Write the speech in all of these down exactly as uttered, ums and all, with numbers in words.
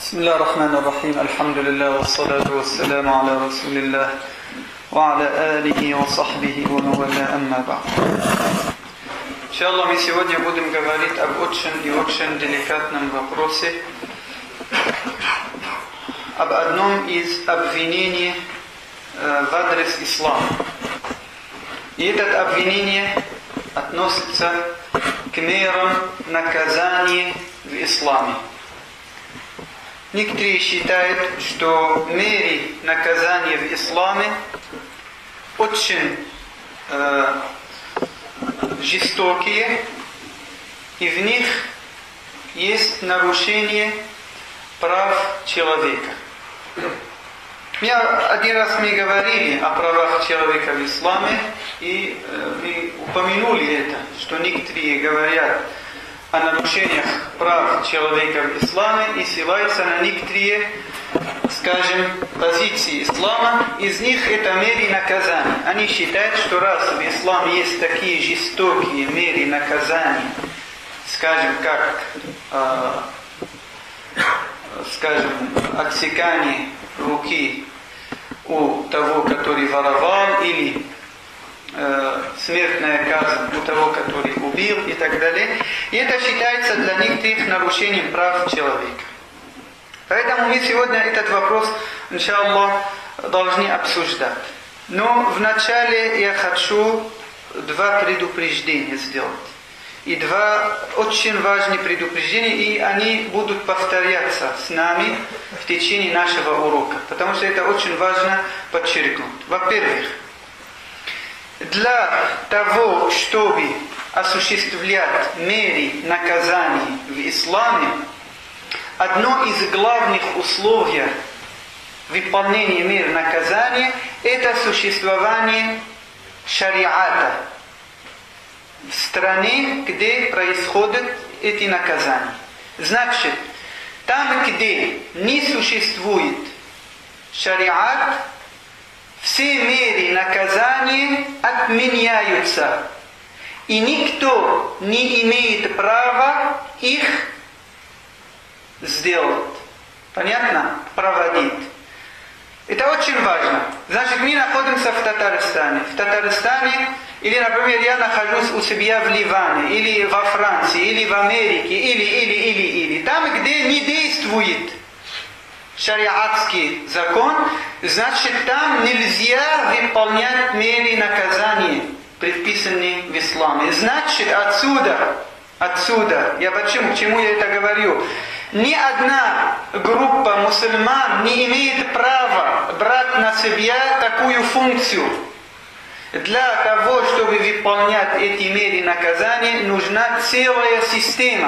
بسم الله الرحمن الرحيم الحمد لله والصلاة والسلام على رسول الله وعلى آله وصحبه ومن والاه أما بعد. Иншаллах, мы сегодня будем говорить об очень и очень деликатном вопросе, об одном из обвинений э, в адрес ислама. И это обвинение относится к мерам наказания в исламе. Некоторые считают, что меры наказания в исламе очень э, жестокие, и в них есть нарушение прав человека. Я, один раз мы говорили о правах человека в исламе, и э, мы упомянули это, что некоторые говорят о нарушениях прав человека в исламе и ссылаются на некоторые, скажем, позиции ислама. Из них это меры наказания. Они считают, что раз в исламе есть такие жестокие меры наказания, скажем, как, э, скажем, отсекание руки у того, который воровал, или э, смертная казнь у того, который убил, и так далее. И это считается для некоторых нарушением прав человека. Поэтому мы сегодня этот вопрос, иншаллах, должны обсуждать. Но вначале я хочу два предупреждения сделать. И два очень важных предупреждения, и они будут повторяться с нами в течение нашего урока. Потому что это очень важно подчеркнуть. Во-первых, для того, чтобы осуществлять меры наказаний в исламе, одно из главных условий выполнения мер наказания – это существование шариата в стране, где происходят эти наказания. Значит, там, где не существует шариат, все меры наказания отменяются, и никто не имеет права их сделать. Понятно? Проводить. Это очень важно. Значит, мы находимся в Татарстане. В Татарстане, или, например, я нахожусь у себя в Ливане, или во Франции, или в Америке, или, или, или, или. Там, где не действует шариатский закон, значит, там нельзя выполнять меры наказания, предписанные в исламе. Значит, отсюда, отсюда, я почему, к чему я это говорю? Ни одна группа мусульман не имеет права брать на себя такую функцию. Для того, чтобы выполнять эти меры наказания, нужна целая система.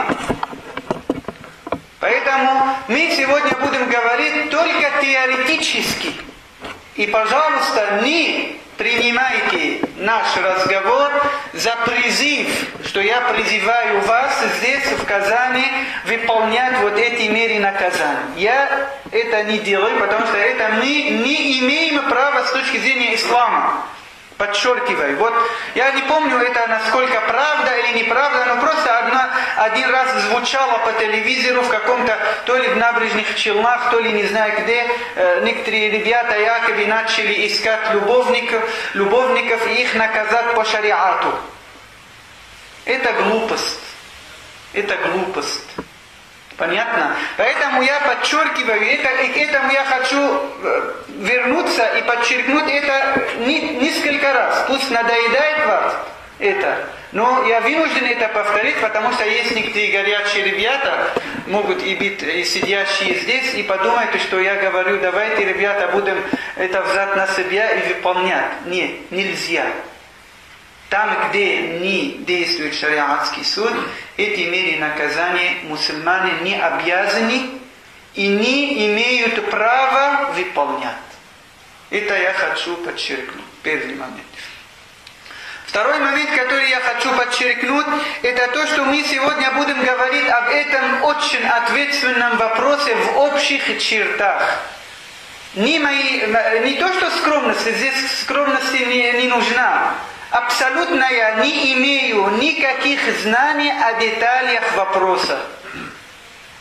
Поэтому мы сегодня будем говорить только теоретически. И, пожалуйста, не принимайте наш разговор за призыв, что я призываю вас здесь, в Казани, выполнять вот эти меры наказания. Я это не делаю, потому что это мы не имеем права с точки зрения ислама. Подчеркиваю. Вот я не помню, это насколько правда или неправда, но просто одна, один раз звучало по телевизору в каком-то, то ли в Набережных Челнах, то ли не знаю где, э, некоторые ребята якобы начали искать любовников, любовников и их наказать по шариату. Это глупость. Это глупость. Понятно? Поэтому я подчеркиваю, это, и к этому я хочу вернуться и подчеркнуть это несколько раз. Пусть надоедает вас это, но я вынужден это повторить, потому что есть некоторые горячие ребята, могут и быть и сидящие здесь, и подумают, что я говорю, давайте, ребята, будем это взять на себя и выполнять. Нет, нельзя. Там, где не действует шариатский суд, эти меры наказания мусульмане не обязаны и не имеют права выполнять. Это я хочу подчеркнуть. Первый момент. Второй момент, который я хочу подчеркнуть, это то, что мы сегодня будем говорить об этом очень ответственном вопросе в общих чертах. Не, мои, не то, что скромность, здесь скромности не, не нужна. Абсолютно я не имею никаких знаний о деталях вопроса.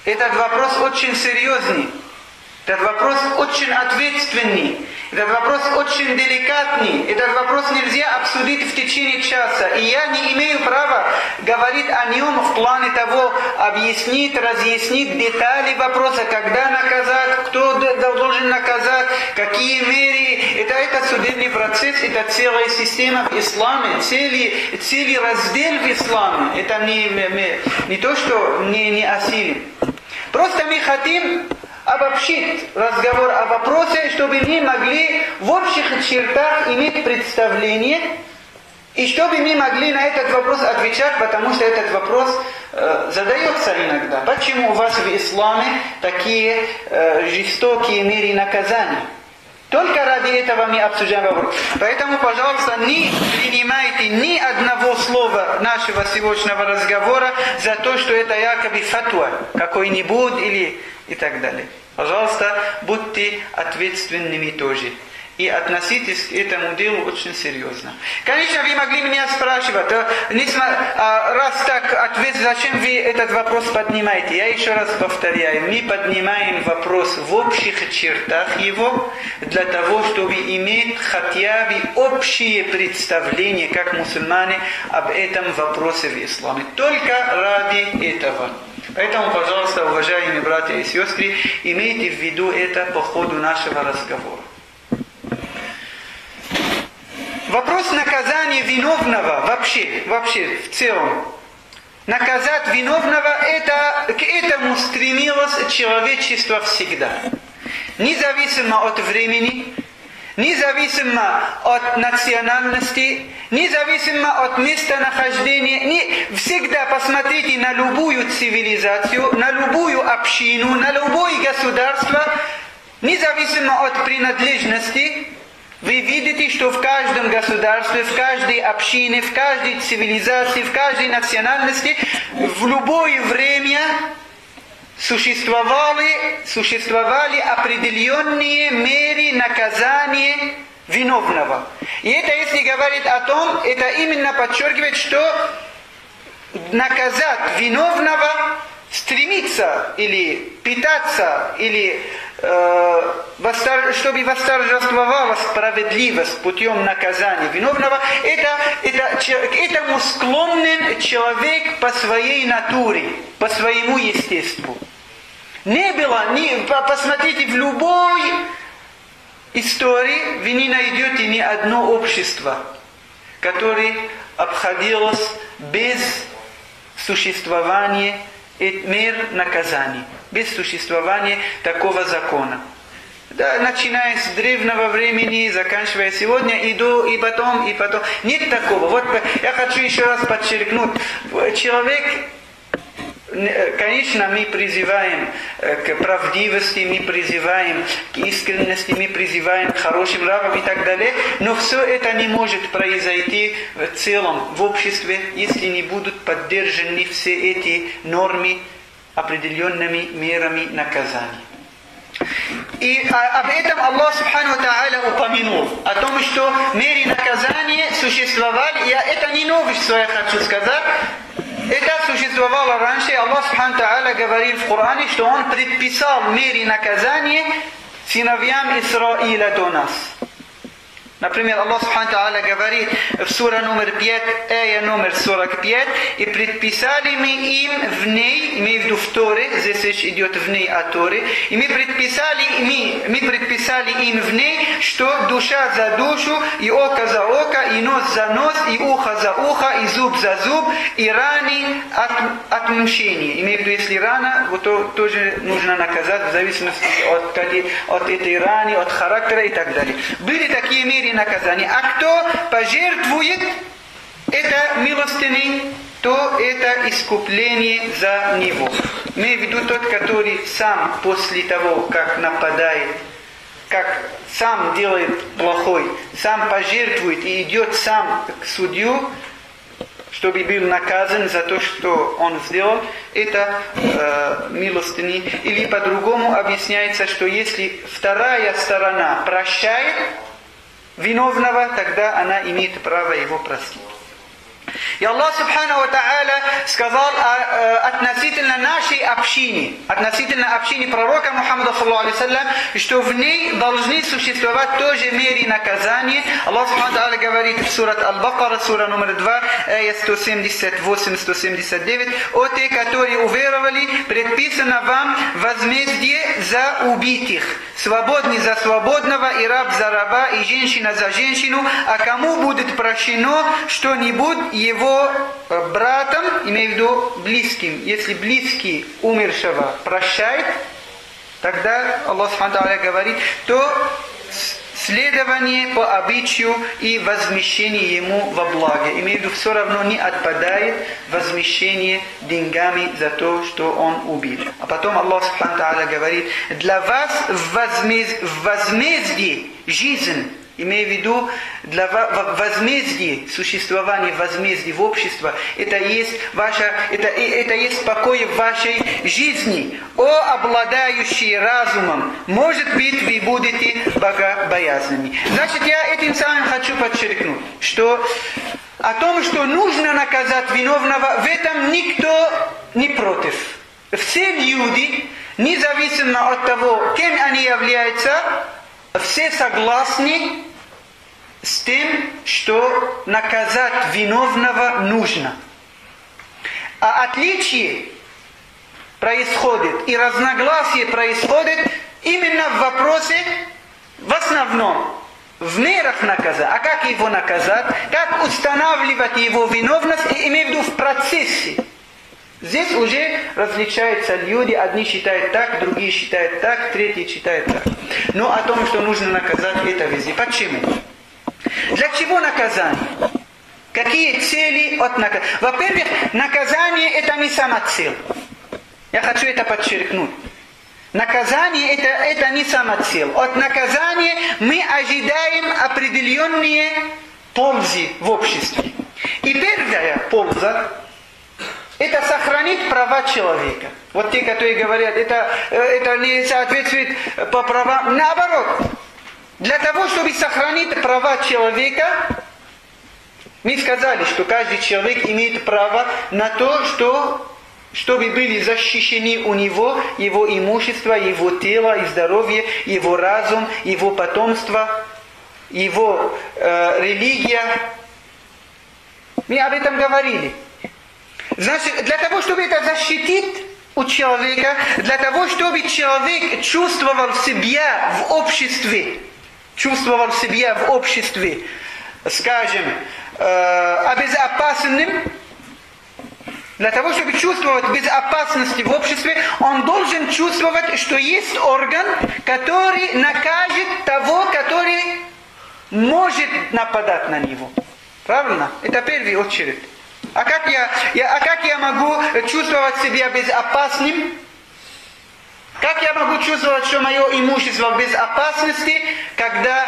Этот вопрос очень серьезный. Этот вопрос очень ответственный. Этот вопрос очень деликатный. Этот вопрос нельзя обсудить в течение часа. И я не имею права говорить о нем в плане того, объяснить, разъяснить детали вопроса, когда наказать, кто должен наказать, какие меры. Это, это судебный процесс, это целая система в исламе, целый, целый раздел в исламе. Это не, не, не то, что не, не осилим. Просто мы хотим обобщить разговор о вопросе, чтобы мы могли в общих чертах иметь представление, и чтобы мы могли на этот вопрос отвечать, потому что этот вопрос э, задается иногда. Почему у вас в исламе такие э, жестокие меры наказания? Только ради этого мы обсуждаем вопрос. Поэтому, пожалуйста, не принимайте ни одного слова нашего сегодняшнего разговора за то, что это якобы фатва какой-нибудь или и так далее. Пожалуйста, будьте ответственными тоже. И относитесь к этому делу очень серьезно. Конечно, вы могли меня спрашивать, раз так ответ, зачем вы этот вопрос поднимаете? Я еще раз повторяю, мы поднимаем вопрос в общих чертах его, для того, чтобы иметь хотя бы общее представление, как мусульмане, об этом вопросе в исламе. Только ради этого. Поэтому, пожалуйста, уважаемые братья и сестры, имейте в виду это по ходу нашего разговора. Вопрос наказания виновного вообще, вообще в целом. Наказать виновного, это, к этому стремилось человечество всегда. Независимо от времени, независимо от национальности, независимо от местонахождения. Не, всегда посмотрите на любую цивилизацию, на любую общину, на любое государство, независимо от принадлежности. Вы видите, что в каждом государстве, в каждой общине, в каждой цивилизации, в каждой национальности, в любое время существовали, существовали определенные меры наказания виновного. И это, если говорить о том, это именно подчеркивает, что наказать виновного, стремиться или питаться, или э, восстар... чтобы восторжествовала справедливость путем наказания виновного, это, это, к этому склонен человек по своей натуре, по своему естеству. Не было, не, посмотрите, в любой истории вы не найдете ни одно общество, которое обходилось без существования мер наказаний, без существования такого закона. Да, начиная с древнего времени, заканчивая сегодня, и до, и потом, и потом. Нет такого. Вот я хочу еще раз подчеркнуть. Человек, конечно, мы призываем к правдивости, мы призываем к искренности, мы призываем к хорошим нравам и так далее, но все это не может произойти в целом в обществе, если не будут поддержаны все эти нормы определенными мерами наказания. И об этом Аллах Субхану Тааля упомянул, о том, что меры наказания существовали, и это не новость, что я хочу сказать. Это существовало раньше. Аллах Субхану Тааля говорил в Коране, что Он предписал меры наказания сыновьям Исраиля до нас. Например, Аллах Субхану Тааля говорит в сура номер пять, ая номер сорок пять, и предписали мы им в ней, имею в виду в Торе, здесь речь идет в ней о Торе, и мы предписали, мы, мы предписали им в ней, что душа за душу, и око за око, и нос за нос, и ухо за ухо, и зуб за зуб, и раны от, отмщения. Имею в виду, если рана, вот то тоже нужно наказать в зависимости от, от этой раны, от характера и так далее. Были такие меры наказания. А кто пожертвует это милостыней, то это искупление за него. Имею в виду тот, который сам после того, как нападает, как сам делает плохой, сам пожертвует и идет сам к судью, чтобы был наказан за то, что он сделал, это э, милостыни. Или по-другому объясняется, что если вторая сторона прощает виновного, тогда она имеет право его простить. И Аллах Субхану ва Тааля сказал относительно нашей общины, относительно общины пророка Мухаммада, саллаллаху алейхи ва саллям, что в ней должны существовать тоже меры наказания. Аллах Субхану ва Тааля говорит в сурат Аль-Бакара, сура номер два, ая сто семьдесят восемь сто семьдесят девять: «О те, которые уверовали, предписано вам возмездие за убитых, свободный за свободного, и раб за раба, и женщина за женщину, а кому будет прощено что-нибудь его братом, имею в виду близким, если близкий умершего прощает, тогда Аллах Субхану ва Тааля говорит, то следование по обычаю и возмещение ему во благо. Имею в виду, все равно не отпадает возмещение деньгами за то, что он убил. А потом Аллах Субхану ва Тааля говорит, для вас в, возмез... в возмездии жизнь, имею в виду, для возмездия, существования возмездия в обществе, это есть, ваша, это, это есть покой в вашей жизни. О обладающие разумом, может быть, вы будете богобоязными. Значит, я этим самым хочу подчеркнуть, что о том, что нужно наказать виновного, в этом никто не против. Все люди, независимо от того, кем они являются, все согласны с тем, что наказать виновного нужно. А отличие происходит и разногласие происходит именно в вопросе, в основном, в мерах наказания. А как его наказать? Как устанавливать его виновность, и имею в виду в процессе. Здесь уже различаются люди, одни считают так, другие считают так, третьи считают так. Но о том, что нужно наказать, это везде. Почему? Для чего наказание? Какие цели от наказания? Во-первых, наказание это не самоцель. Я хочу это подчеркнуть. Наказание это, это не самоцель. От наказания мы ожидаем определенные пользы в обществе. И первая польза — это сохранить права человека. Вот те, которые говорят, это, это не соответствует по правам. Наоборот, для того, чтобы сохранить права человека, мы сказали, что каждый человек имеет право на то, что, чтобы были защищены у него его имущество, его тело и здоровье, его разум, его потомство, его э, религия. Мы об этом говорили. Значит, для того, чтобы это защитить у человека, для того, чтобы человек чувствовал себя в обществе, чувствовал себя в обществе, скажем, э, безопасным, для того, чтобы чувствовать безопасность в обществе, он должен чувствовать, что есть орган, который накажет того, который может нападать на него. Правильно? Это в первую очередь. А как я, я, а как я могу чувствовать себя безопасным? Как я могу чувствовать, что мое имущество в безопасности, когда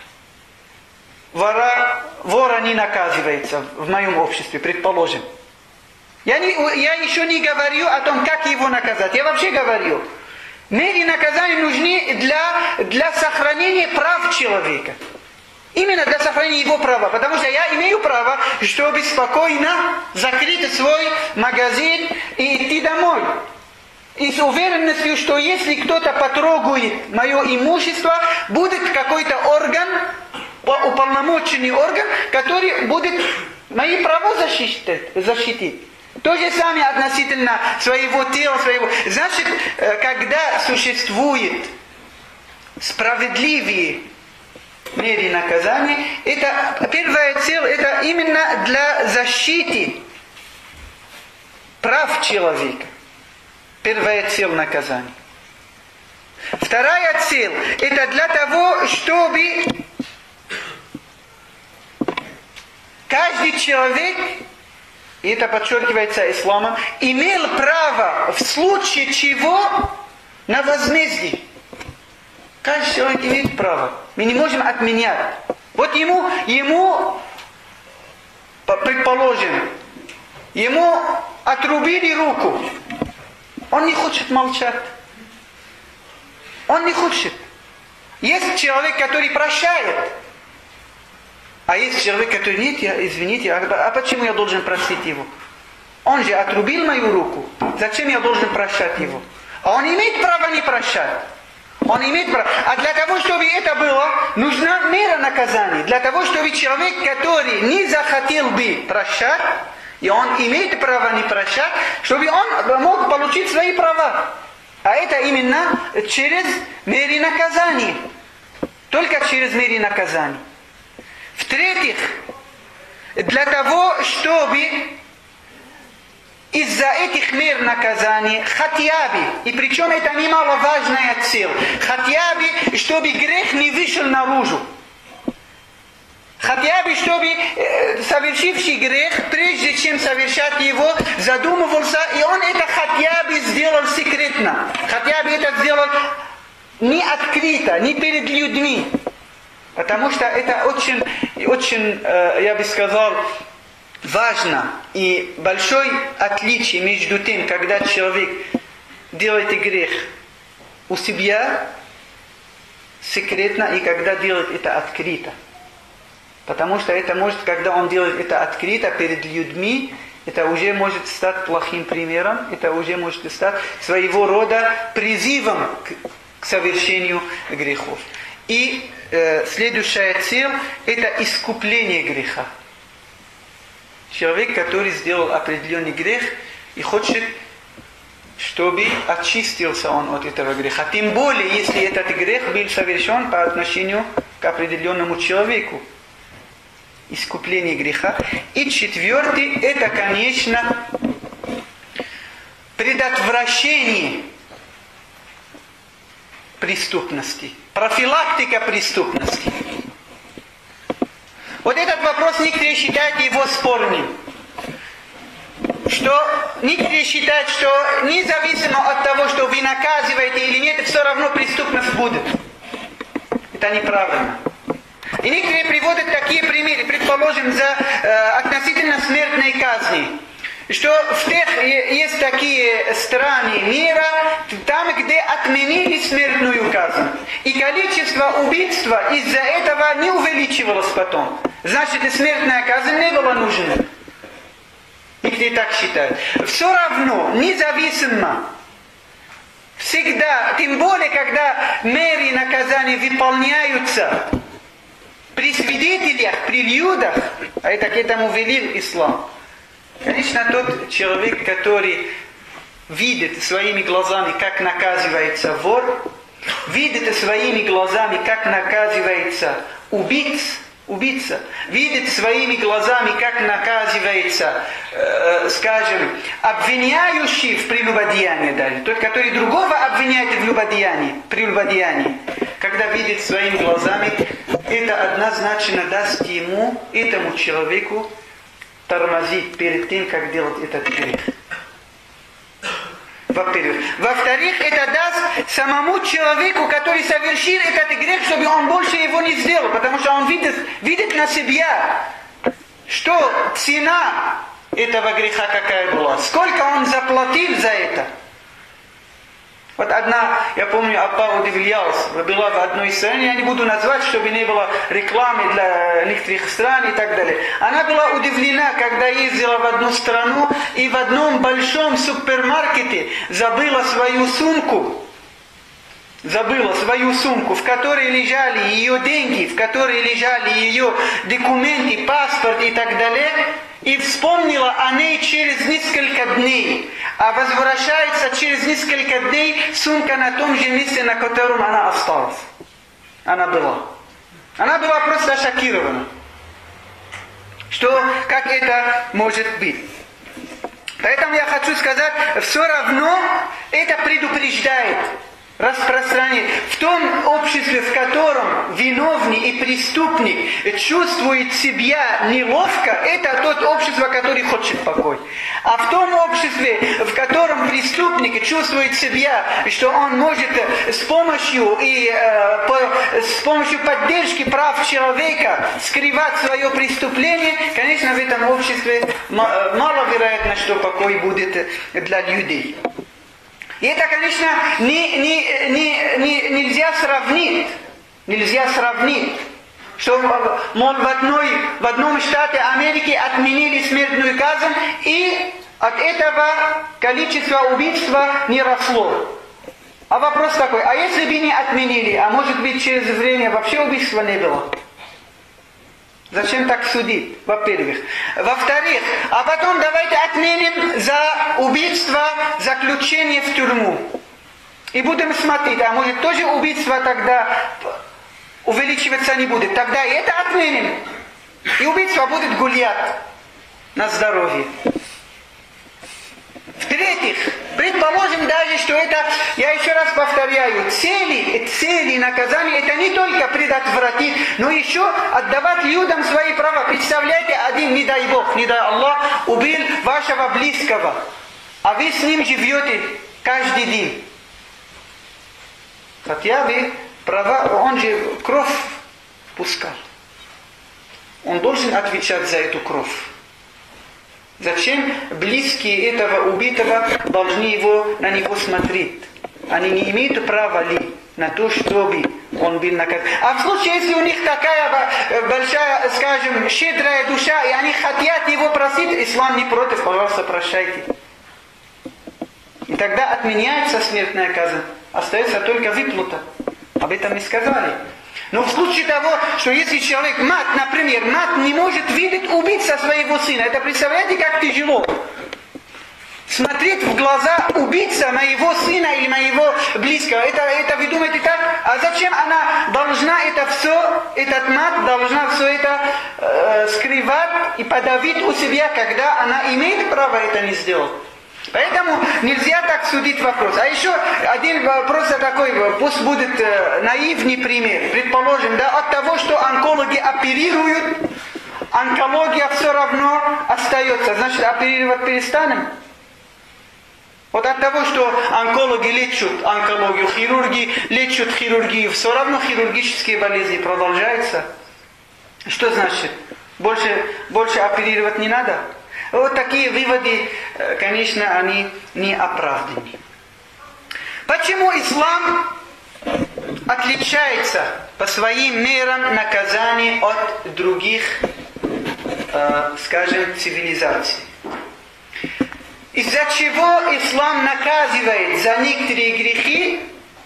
вора, вора не наказывается в моем обществе, предположим? Я, не, я еще не говорю о том, как его наказать. Я вообще говорю, меры наказания нужны для, для сохранения прав человека. Именно для сохранения его права. Потому что я имею право, чтобы спокойно закрыть свой магазин и идти домой. И с уверенностью, что если кто-то потрогает мое имущество, будет какой-то орган, уполномоченный орган, который будет мои права защитить. защитить. То же самое относительно своего тела, своего. Значит, когда существует справедливые меры наказания, это первая цель, это именно для защиты прав человека. Первая цель наказания. Вторая цель, это для того, чтобы каждый человек, и это подчеркивается исламом, имел право в случае чего на возмездие. Каждый человек имеет право. Мы не можем отменять. Вот ему, ему, предположим, ему отрубили руку. Он не хочет молчать. Он не хочет. Есть человек, который прощает. А есть человек, который, нет, я, извините, а, а почему я должен простить его? Он же отрубил мою руку. Зачем я должен прощать его? А он имеет право не прощать. Он имеет право. А для того, чтобы это было, нужна мера наказания. Для того, чтобы человек, который не захотел бы прощать, и он имеет право не прощать, чтобы он мог получить свои права. А это именно через меры наказания. Только через меры наказания. В-третьих, для того, чтобы из-за этих мер наказания, хотя бы, и причем это немаловажная цель, хотя бы, чтобы грех не вышел наружу. Хотя бы, чтобы э, совершивший грех, прежде чем совершать его, задумывался, и он это хотя бы сделал секретно. Хотя бы это сделал не открыто, не перед людьми. Потому что это очень, очень э, я бы сказал, важно и большое отличие между тем, когда человек делает грех у себя секретно, и когда делает это открыто. Потому что это может, когда он делает это открыто перед людьми, это уже может стать плохим примером, это уже может стать своего рода призывом к, к совершению грехов. И э, следующая цель – это искупление греха. Человек, который сделал определенный грех и хочет, чтобы очистился он от этого греха. Тем более, если этот грех был совершен по отношению к определенному человеку. Искупление греха. И четвертый, это, конечно, предотвращение преступности. Профилактика преступности. Вот этот вопрос некоторые считают его спорным. Что некоторые считают, что независимо от того, что вы наказываете или нет, все равно преступность будет. Это неправильно. И некоторые приводят такие примеры, предположим, за э, относительно смертной казни. Что в тех есть такие страны мира, там, где отменили смертную казнь. И количество убийства из-за этого не увеличивалось потом. Значит, и смертная казнь не была нужна. Некоторые так считают. Все равно, независимо, всегда, тем более, когда меры наказания выполняются при свидетелях, при людях, а это к этому велел ислам. Конечно, тот человек, который видит своими глазами, как наказывается вор, видит своими глазами, как наказывается убийц, убийца, видит своими глазами, как наказывается, э, скажем, обвиняющий в прелюбодеянии даже, тот, который другого обвиняет в прелюбодеянии, прелюбодеянии, когда видит своими глазами, это однозначно даст ему, этому человеку, тормозить перед тем, как делать этот грех. Во-первых. Во-вторых, это даст самому человеку, который совершил этот грех, чтобы он больше его не сделал, потому что он видит, видит на себя, что цена этого греха какая была, сколько он заплатил за это. Вот одна, я помню, Апа удивлялась, была в одной стране, я не буду назвать, чтобы не было рекламы для некоторых стран и так далее. Она была удивлена, когда ездила в одну страну и в одном большом супермаркете забыла свою сумку. Забыла свою сумку, в которой лежали ее деньги, в которой лежали ее документы, паспорт и так далее. И вспомнила о ней через несколько дней. А возвращается через несколько дней сумка на том же месте, на котором она осталась. Она была. Она была просто шокирована. Что, как это может быть? Поэтому я хочу сказать, все равно это предупреждает. Распространить. В том обществе, в котором виновник и преступник чувствует себя неловко, это тот общество, которое хочет покой. А в том обществе, в котором преступник чувствует себя, что он может с помощью, и, э, по, с помощью поддержки прав человека скрывать свое преступление, конечно, в этом обществе маловероятно, что покой будет для людей. И это, конечно, не, не, не, не, нельзя сравнить. Нельзя сравнить что, мол, в, одной, в одном штате Америки отменили смертную казнь, и от этого количество убийства не росло. А вопрос такой, а если бы не отменили, а может быть через время вообще убийства не было? Зачем так судить, во-первых? Во-вторых, а потом давайте отменим за убийство заключение в тюрьму. И будем смотреть, а может тоже убийство тогда увеличиваться не будет. Тогда и это отменим. И убийство будет гулять на здоровье. В-третьих, предположим даже, что это, я еще раз повторяю, цели, цели наказания, это не только предотвратить, но еще отдавать людям свои права. Представляете, один, не дай Бог, не дай Аллах, убил вашего близкого, а вы с ним живете каждый день. Хотя вы права, он же кровь пускал. Он должен отвечать за эту кровь. Зачем близкие этого убитого должны его, на него смотреть? Они не имеют права ли на то, чтобы он был наказан? А в случае, если у них такая большая, скажем, щедрая душа, и они хотят его просить, ислам не против, пожалуйста, прощайте. И тогда отменяется смертная казнь. Остается только выплата. Об этом мы сказали. Но в случае того, что если человек, мать, например, мать не может видеть убийца своего сына, это представляете, как тяжело? Смотреть в глаза убийца моего сына или моего близкого. Это, это вы думаете так? А зачем она должна это все, этот мать должна все это э, скрывать и подавить у себя, когда она имеет право это не сделать? Поэтому нельзя так судить вопрос. А еще один вопрос такой, пусть будет э, наивный пример. Предположим, да, от того, что онкологи оперируют, онкология все равно остается. Значит, оперировать перестанем? Вот от того, что онкологи лечат онкологию, хирурги лечат хирургию, все равно хирургические болезни продолжаются. Что значит? Больше, больше оперировать не надо? Вот такие выводы, конечно, они не оправданы. Почему ислам отличается по своим мерам наказаний от других, э, скажем, цивилизаций? Из-за чего ислам наказывает за некоторые грехи,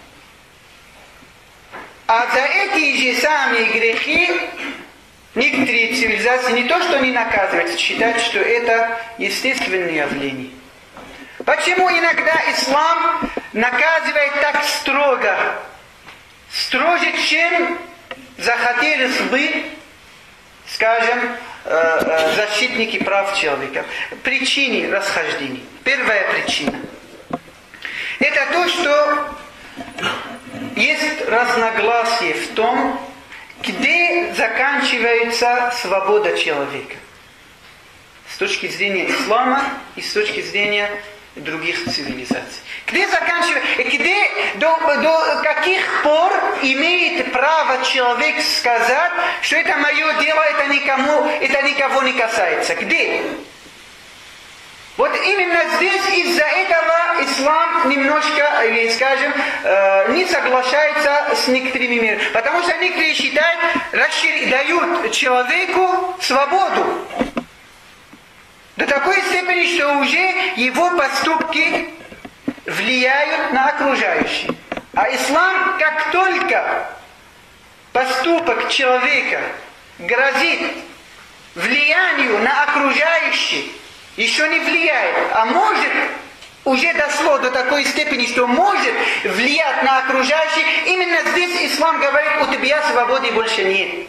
а за эти же самые грехи некоторые цивилизации не то что не наказывают, считают, что это естественное явление. Почему иногда ислам наказывает так строго, строже, чем захотели бы, скажем, защитники прав человека? Причины расхождений. Первая причина. Это то, что есть разногласие в том, где заканчивается свобода человека. С точки зрения ислама и с точки зрения других цивилизаций. Где заканчивается, где, до, до каких пор имеет право человек сказать, что это мое дело, это никому, это никого не касается. Где? Вот именно здесь из-за этого ислам немножко, или скажем, э, не соглашается с некоторыми мерами. Потому что некоторые считают, расшир... дают человеку свободу. До такой степени, что уже его поступки влияют на окружающих. А ислам, как только поступок человека грозит влиянию на окружающих, еще не влияет, а может, уже дошло до такой степени, что может влиять на окружающих, именно здесь ислам говорит, у тебя свободы больше нет.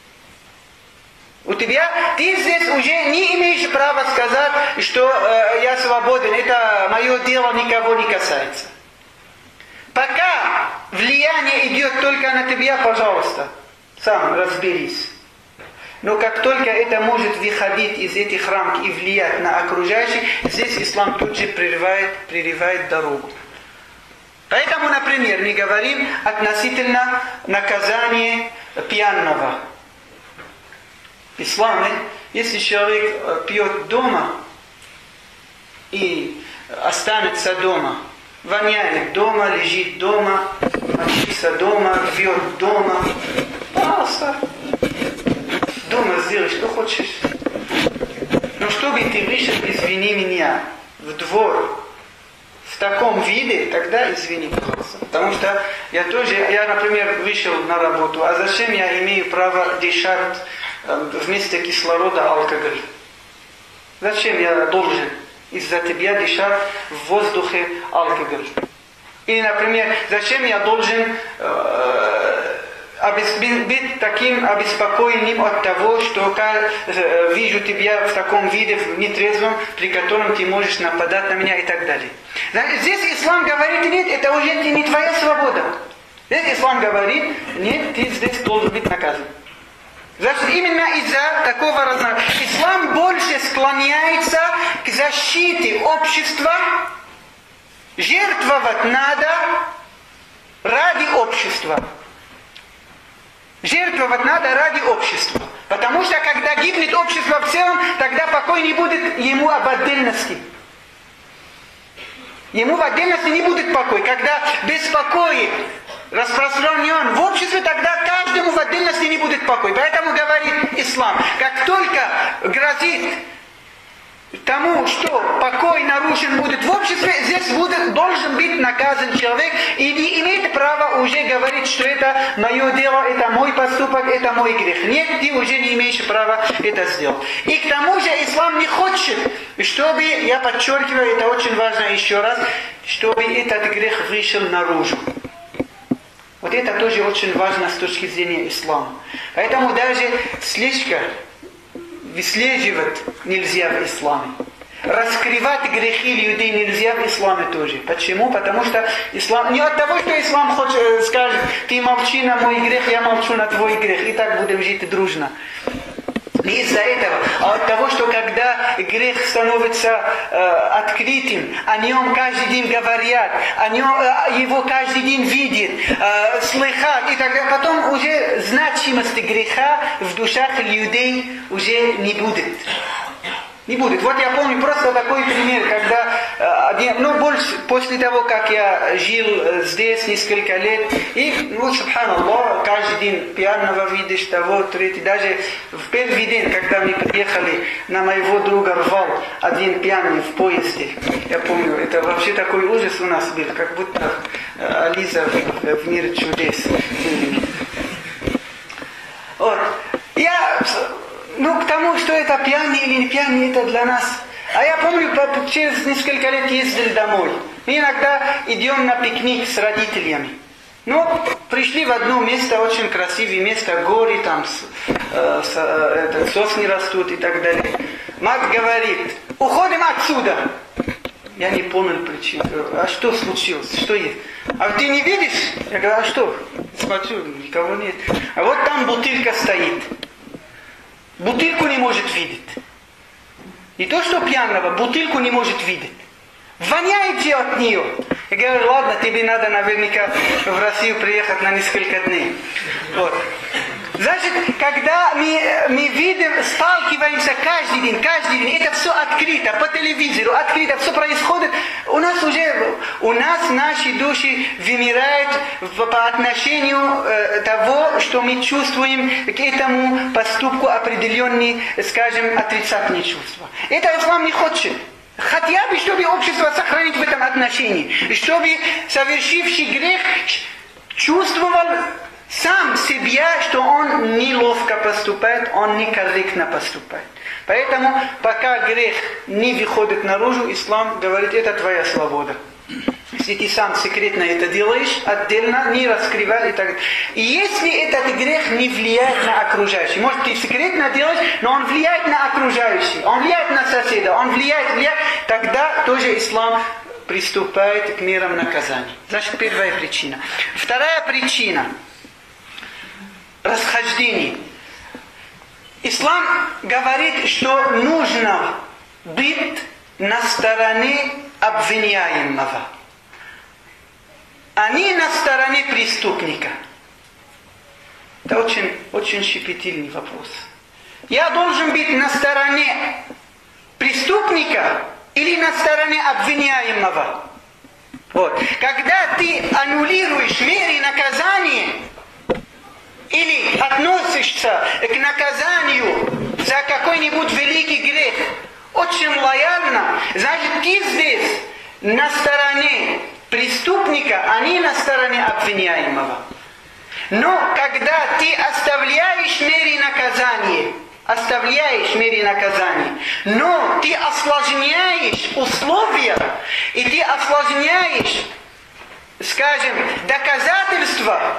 У тебя, ты здесь уже не имеешь права сказать, что э, я свободен, это мое дело никого не касается. Пока влияние идет только на тебя, пожалуйста, сам разберись. Но как только это может выходить из этих рамок и влиять на окружающих, здесь ислам тут же прерывает, прерывает дорогу. Поэтому, например, мы говорим относительно наказания пьяного. В исламе, если человек пьет дома и останется дома, воняет дома, лежит дома, мочится дома, пьет дома, пожалуйста, хочешь. Но чтобы ты вышел, извини меня, в двор, в таком виде, тогда извини, пожалуйста. Потому что я тоже, я, например, вышел на работу, а зачем я имею право дышать вместо кислорода алкоголь? Зачем я должен из-за тебя дышать в воздухе алкоголь? Или, например, зачем я должен э, быть таким обеспокоенным от того, что я э, вижу тебя в таком виде, в нетрезвом, при котором ты можешь нападать на меня и так далее. Здесь ислам говорит, нет, это уже не твоя свобода. Здесь ислам говорит, нет, ты здесь должен быть наказан. Значит, именно из-за такого разнообразия. Ислам больше склоняется к защите общества. Жертвовать надо ради общества. Жертвовать надо ради общества. Потому что когда гибнет общество в целом, тогда покой не будет ему об отдельности. Ему в отдельности не будет покой. Когда беспокой распространен в обществе, тогда каждому в отдельности не будет покой. Поэтому говорит ислам, как только грозит тому, что покой нарушен будет в обществе, здесь будет, должен быть наказан человек и не имеет права уже говорить, что это мое дело, это мой поступок, это мой грех. Нет, ты уже не имеешь права это сделать. И к тому же ислам не хочет, чтобы, я подчеркиваю, это очень важно еще раз, чтобы этот грех вышел наружу. Вот это тоже очень важно с точки зрения ислама. Поэтому даже слишком выслеживать нельзя в исламе. Раскрывать грехи людей нельзя в исламе тоже. Почему? Потому что ислам... Не от того, что ислам хочет, скажет, ты молчи на мой грех, я молчу на твой грех. И так будем жить дружно. Не из-за этого, а от того, что когда грех становится э, открытым, о нем каждый день говорят, о нем, э, его каждый день видят, э, слыхат, и так далее, потом уже значимости греха в душах людей уже не будет. Не будет. Вот я помню просто такой пример, когда, э, один, ну, больше после того, как я жил здесь несколько лет, и, ну, субханаллах, каждый день пьяного видишь, того, третий, даже в первый день, когда мы приехали, на моего друга рвал один пьяный в поезде. Я помню, это вообще такой ужас у нас был, как будто э, Ализа в, в мире чудес. Вот. Я... Ну, к тому, что это пьяный или не пьяный, это для нас. А я помню, через несколько лет ездили домой. Мы иногда идем на пикник с родителями. Ну, пришли в одно место, очень красивое место, горы, там э, с, э, это, сосны растут и так далее. Мать говорит, уходим отсюда. Я не понял причину. А что случилось? Что есть? А ты не видишь? Я говорю, а что? Смотрю, никого нет. А вот там бутылка стоит. Бутылку не может видеть. Не то, что пьяного, бутылку не может видеть. Воняете от нее. Я говорю, ладно, тебе надо наверняка в Россию приехать на несколько дней. Вот. Значит, когда мы, мы видим, сталкиваемся каждый день, каждый день, это все открыто, по телевизору, открыто, все происходит, у нас уже, у нас наши души вымирают по отношению э, того, что мы чувствуем к этому поступку определенные, скажем, отрицательные чувства. Это ислам не хочет. Хотя бы, чтобы общество сохранить в этом отношении, чтобы совершивший грех чувствовал сам себя, что он неловко поступает, он некорректно поступает. Поэтому, пока грех не выходит наружу, ислам говорит, это твоя свобода. Если ты сам секретно это делаешь, отдельно, не раскрывай и так далее. И если этот грех не влияет на окружающих, может ты секретно делаешь, но он влияет на окружающих, он влияет на соседа, он влияет, влияет, тогда тоже ислам приступает к мерам наказания. Значит, первая причина. Вторая причина. Расхождение. Ислам говорит, что нужно быть на стороне обвиняемого, а не на стороне преступника. Это очень, очень щепетильный вопрос. Я должен быть на стороне преступника или на стороне обвиняемого? Вот. Когда ты аннулируешь меры наказания, или относишься к наказанию за за какой-нибудь великий грех, очень лояльно, значит, ты здесь на стороне преступника, а не на стороне обвиняемого. Но когда ты оставляешь меры наказания, оставляешь меры наказания, но ты осложняешь условия, и ты осложняешь, скажем, доказательства,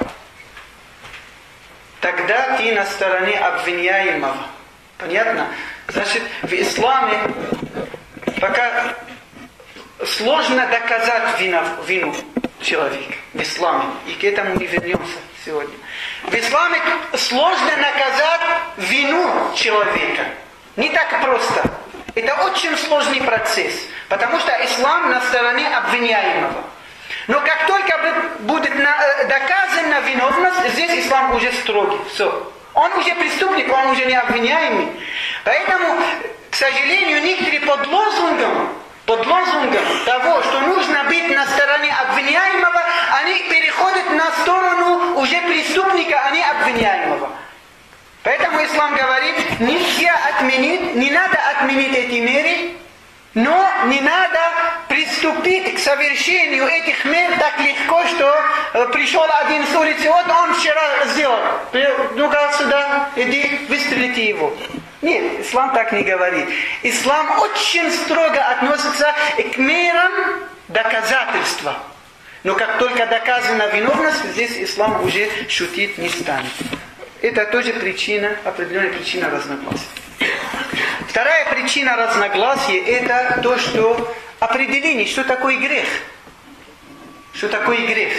тогда ты на стороне обвиняемого. Понятно? Значит, в исламе пока сложно доказать вину, вину человека. В исламе. И к этому не вернемся сегодня. В исламе сложно наказать вину человека. Не так просто. Это очень сложный процесс. Потому что ислам на стороне обвиняемого. Но как только будет доказана виновность, здесь ислам уже строгий. Все. Он уже преступник, он уже не обвиняемый. Поэтому, к сожалению, некоторые под лозунгом, под лозунгом того, что нужно быть на стороне обвиняемого, они переходят на сторону уже преступника, а не обвиняемого. Поэтому ислам говорит, нельзя отменить, не надо отменить эти меры, но не надо приступить к совершению этих мер так легко, что э, пришел один с улицы, вот он вчера сделал, ну-ка сюда, иди, выстрелите его. Нет, ислам так не говорит. Ислам очень строго относится к мерам доказательства. Но как только доказана виновность, здесь ислам уже шутить не станет. Это тоже причина, определенная причина разногласия. Вторая причина разногласия – это то, что определение, что такое грех. Что такое грех.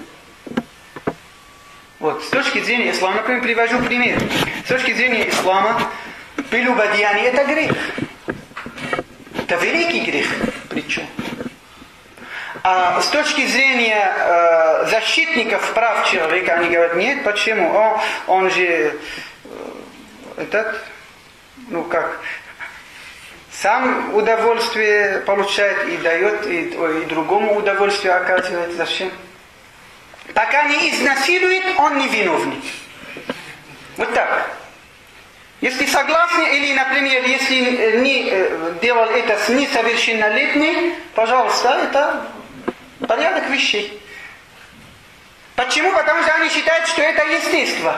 Вот, с точки зрения ислама, например, привожу пример. С точки зрения ислама, прелюбодеяние – это грех. Это великий грех, причем. А с точки зрения э, защитников прав человека, они говорят, нет, почему? Он, он же э, этот, ну как, сам удовольствие получает и дает, и, и другому удовольствие оказывает. Зачем? Пока не изнасилует, он не виновный. Вот так. Если согласны, или, например, если не делал это с несовершеннолетней, пожалуйста, это порядок вещей. Почему? Потому что они считают, что это естество.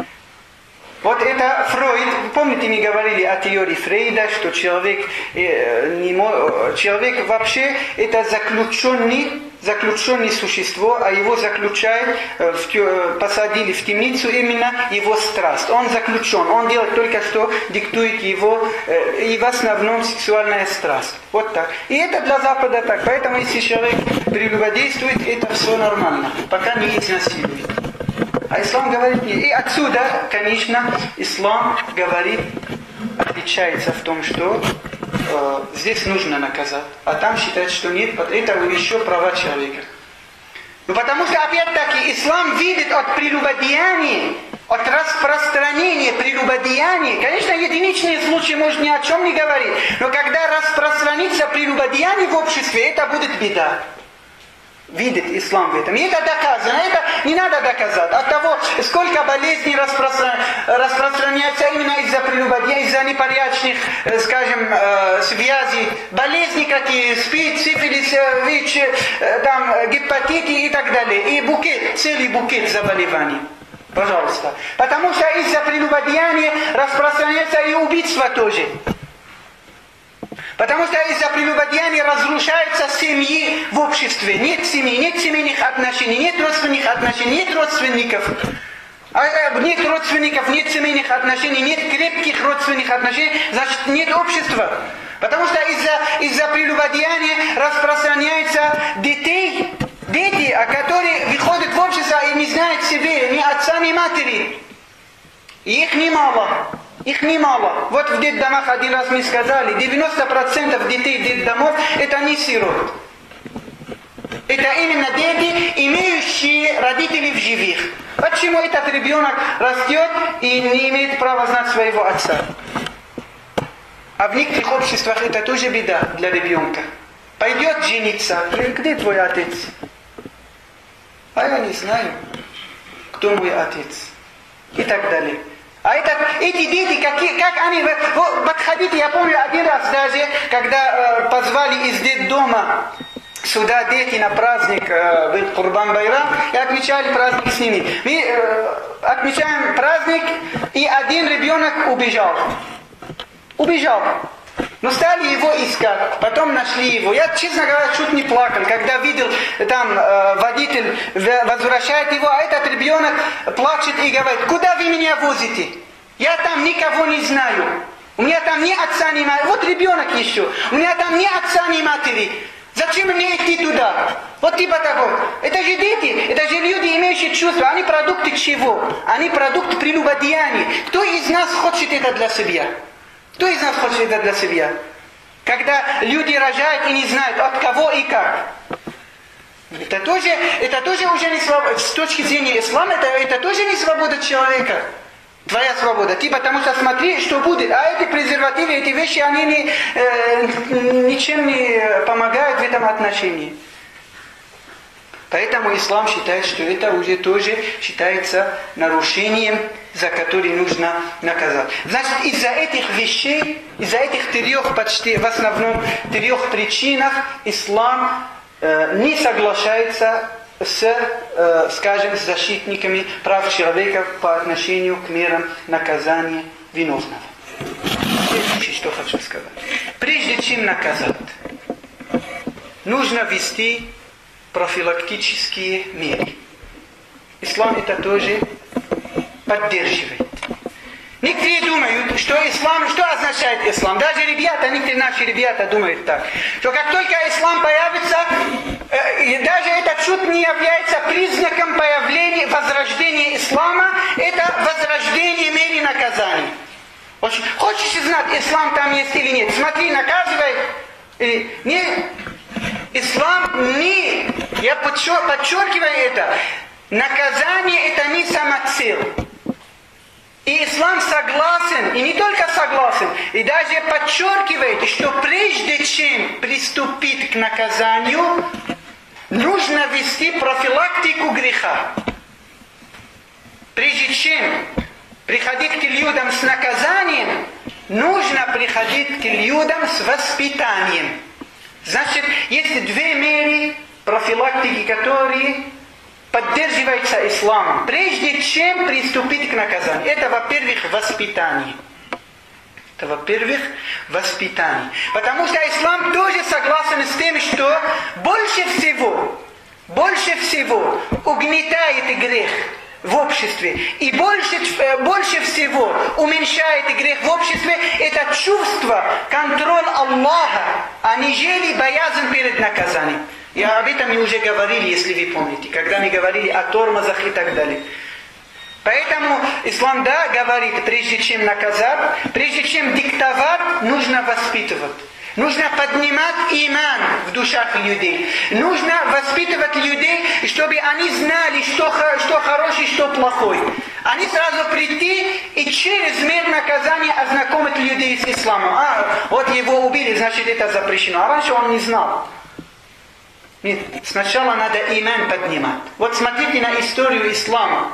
Вот это Фройд, помните, мы говорили о теории Фрейда, что человек, э, не мо, человек вообще это заключенный, заключенное существо, а его заключают, э, в, посадили в темницу именно его страсть. Он заключен, он делает только что диктует его, э, и в основном сексуальная страсть. Вот так. И это для Запада так. Поэтому если человек прелюбодействует, это все нормально, пока не изнасилует. А ислам говорит нет. И отсюда, конечно, ислам говорит, отличается в том, что э, здесь нужно наказать, а там считает, что нет, это еще права человека. Ну, потому что, опять-таки, ислам видит от прелюбодеяния, от распространения прелюбодеяния, конечно, единичные случаи может ни о чем не говорить, но когда распространится прелюбодеяние в обществе, это будет беда. Видит ислам в этом. И это доказано. Это не надо доказать. От того, сколько болезней распростран... распространяется именно из-за прелюбодеяния, из-за непорядочных, скажем, связей. Болезни какие, СПИД, сифилис, ВИЧ, там, гепатиты и так далее. И букет, целый букет заболеваний. Пожалуйста. Потому что из-за прелюбодеяния распространяется и убийство тоже. Потому что из-за прелюбодеяния разрушаются семьи в обществе. Нет семьи, нет семейных отношений, нет родственных отношений, нет родственников. Нет родственников, нет семейных отношений, нет крепких родственных отношений, значит нет общества. Потому что из-за из-за прелюбодеяния распространяются детей, дети, которые выходят в общество и не знают себе ни отца, ни матери. И их немало. Их немало. Вот в детдомах один раз мы сказали, девяносто процентов детей детдомов это не сирот. Это именно дети, имеющие родителей в живых. Почему этот ребенок растет и не имеет права знать своего отца? А в некоторых обществах это тоже беда для ребенка. Пойдет жениться, где твой отец? А я не знаю, кто мой отец. И так далее. А это, эти дети, какие, как они, вот, подходите, я помню один раз даже, когда э, позвали из детдома сюда дети на праздник э, Курбан-Байрам, и отмечали праздник с ними. Мы э, отмечаем праздник, и один ребенок убежал. Убежал. Но стали его искать, потом нашли его. Я, честно говоря, чуть не плакал, когда видел, там э, водитель возвращает его, а этот ребенок плачет и говорит: куда вы меня возите? Я там никого не знаю. У меня там ни отца, ни матери. Вот ребенок еще. У меня там ни отца, ни матери. Зачем мне идти туда? Вот типа такой. Это же дети, это же люди, имеющие чувства. Они продукты чего? Они продукты прелюбодеяния. Кто из нас хочет это для себя? Кто из нас хочет это для себя? Когда люди рожают и не знают, от кого и как. Это тоже, это тоже уже не свобода. С точки зрения ислама, это, это тоже не свобода человека. Твоя свобода. Ты потому что смотри, что будет. А эти презервативы, эти вещи, они не, э, ничем не помогают в этом отношении. Поэтому ислам считает, что это уже тоже считается нарушением, за которое нужно наказать. Значит, из-за этих вещей, из-за этих трех, почти в основном трех причинах, ислам э, не соглашается с, э, скажем, с защитниками прав человека по отношению к мерам наказания виновного. Следующее, что хочу сказать. Прежде чем наказать, нужно ввести профилактические меры. Ислам это тоже поддерживает. Некоторые думают, что ислам, что означает ислам. Даже ребята, некоторые наши ребята думают так, что как только ислам появится, э, даже это чуть не является признаком появления, возрождения ислама, это возрождение меры наказаний. Очень, хочешь знать, ислам там есть или нет? Смотри, наказывай. Или, не, ислам не, я подчеркиваю это, наказание это не самоцель. И ислам согласен, и не только согласен, и даже подчеркивает, что прежде чем приступить к наказанию, нужно вести профилактику греха. Прежде чем приходить к людям с наказанием, нужно приходить к людям с воспитанием. Значит, есть две меры профилактики, которые поддерживаются исламом, прежде чем приступить к наказанию. Это, во-первых, воспитание. Это, во-первых, воспитание. Потому что ислам тоже согласен с тем, что больше всего, больше всего угнетает грех в обществе. И больше, больше всего уменьшает грех в обществе это чувство, контроль Аллаха, а нежели боязнь перед наказанием. И об этом мы уже говорили, если вы помните, когда мы говорили о тормозах и так далее. Поэтому ислам, да, говорит, прежде чем наказать, прежде чем диктовать, нужно воспитывать. Нужно поднимать иман в душах людей. Нужно воспитывать людей, чтобы они знали, что, что хорошее, что плохое. Они сразу прийти и через мер наказания ознакомить людей с исламом. А, вот его убили, значит это запрещено. А раньше он не знал. Нет, сначала надо иман поднимать. Вот смотрите на историю ислама.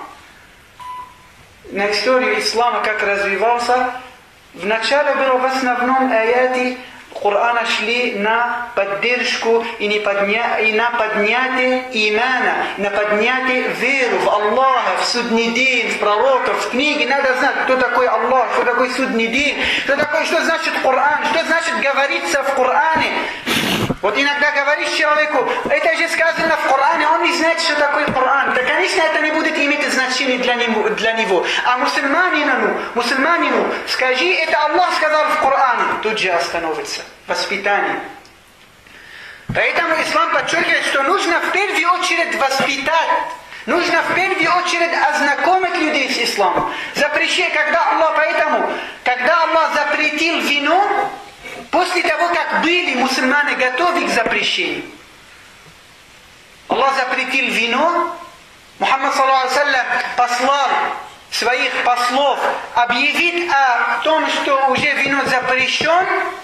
На историю ислама, как развивался. Вначале было в основном аяты Корана шли на поддержку и, не подня... и на поднятие имана, на поднятие веры в Аллаха, в судный день, в пророков, в книги. Надо знать, кто такой Аллах, что такое судный день, что такое, что значит Коран, что значит говориться в Коране. Вот иногда говоришь человеку, это же сказано в Коране, он не знает, что такое Коран. Да, конечно, это не будет иметь значения для него. Для него. А мусульманину, мусульманину, скажи, это Аллах сказал в Коране, тут же остановится. Воспитание. Поэтому ислам подчеркивает, что нужно в первую очередь воспитать. Нужно в первую очередь ознакомить людей с исламом. Запрещение, когда Аллах, поэтому, когда Аллах запретил вино, после того, как были мусульмане готовы к запрещению. Аллах запретил вино, Мухаммад саллаллаху алейхи ва саллям послал своих послов объявить о том, что уже вино запрещен.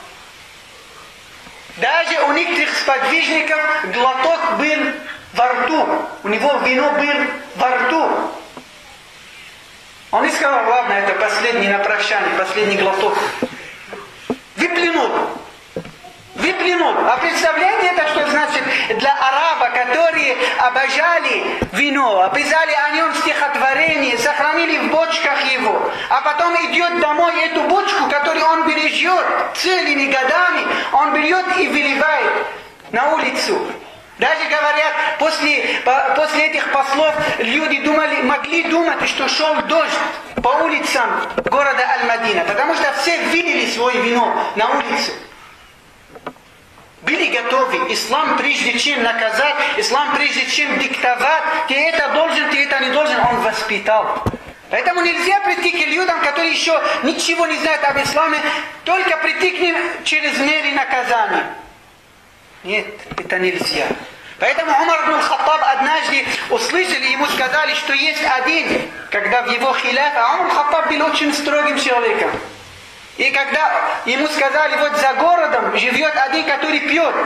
Даже у некоторых сподвижников глоток был во рту. У него вино был во рту. Он не сказал, ладно, это последний на прощание, последний глоток. Выплюнул. Выплюнул. А представляете, это что значит для араба, которые обожали вино, описали о нем стихотворение, сохранили в бочках его, а потом идет домой эту бочку, которую он бережет целыми годами, он берет и выливает на улицу. Даже говорят, после, после этих послов люди думали, могли думать, что шел дождь по улицам города Аль-Мадина, потому что все вылили свое вино на улицу. Были готовы. Ислам, прежде чем наказать, ислам, прежде чем диктовать, ты это должен, ты это не должен, он воспитал. Поэтому нельзя прийти к людям, которые еще ничего не знают об исламе, только прийти к ним через меры наказания. Нет, это нельзя. Поэтому Умар ибн Хаттаб однажды услышали, ему сказали, что есть один, когда в его хиляфе, а Умар ибн Хаттаб был очень строгим человеком. И когда ему сказали, вот за городом живет один, который пьет.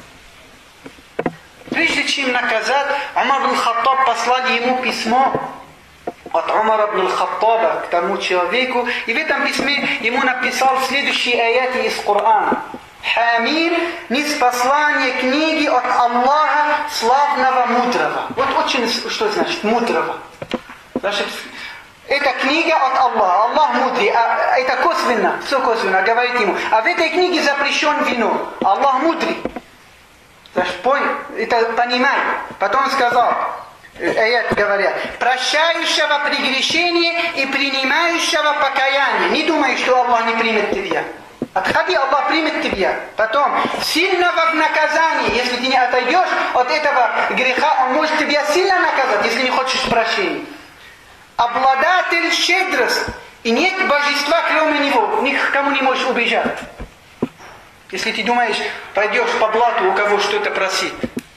Прежде чем наказать, Умар ибн Хаттаб послали ему письмо от Умара ибн Хаттаба к тому человеку. И в этом письме ему написал следующие аяты из Корана. Хамим, ниспослание книги от Аллаха, славного, мудрого. Вот очень, что значит мудрого? Значит, это книга от Аллаха. Аллах мудрый. А это косвенно, все косвенно, говорит ему. А в этой книге запрещен вино. Аллах мудрый. Значит, понял? Это понимай. Потом сказал, аят говорят, прощающего прегрешение и принимающего покаяние. Не думай, что Аллах не примет тебя. Отходи, Аллах примет тебя. Потом, сильного в наказании, если ты не отойдешь от этого греха, Он может тебя сильно наказать, если не хочешь прощения. Обладатель щедрость, и нет божества, кроме Него. Никому не можешь убежать. Если ты думаешь, пойдешь по блату, у кого что-то просить.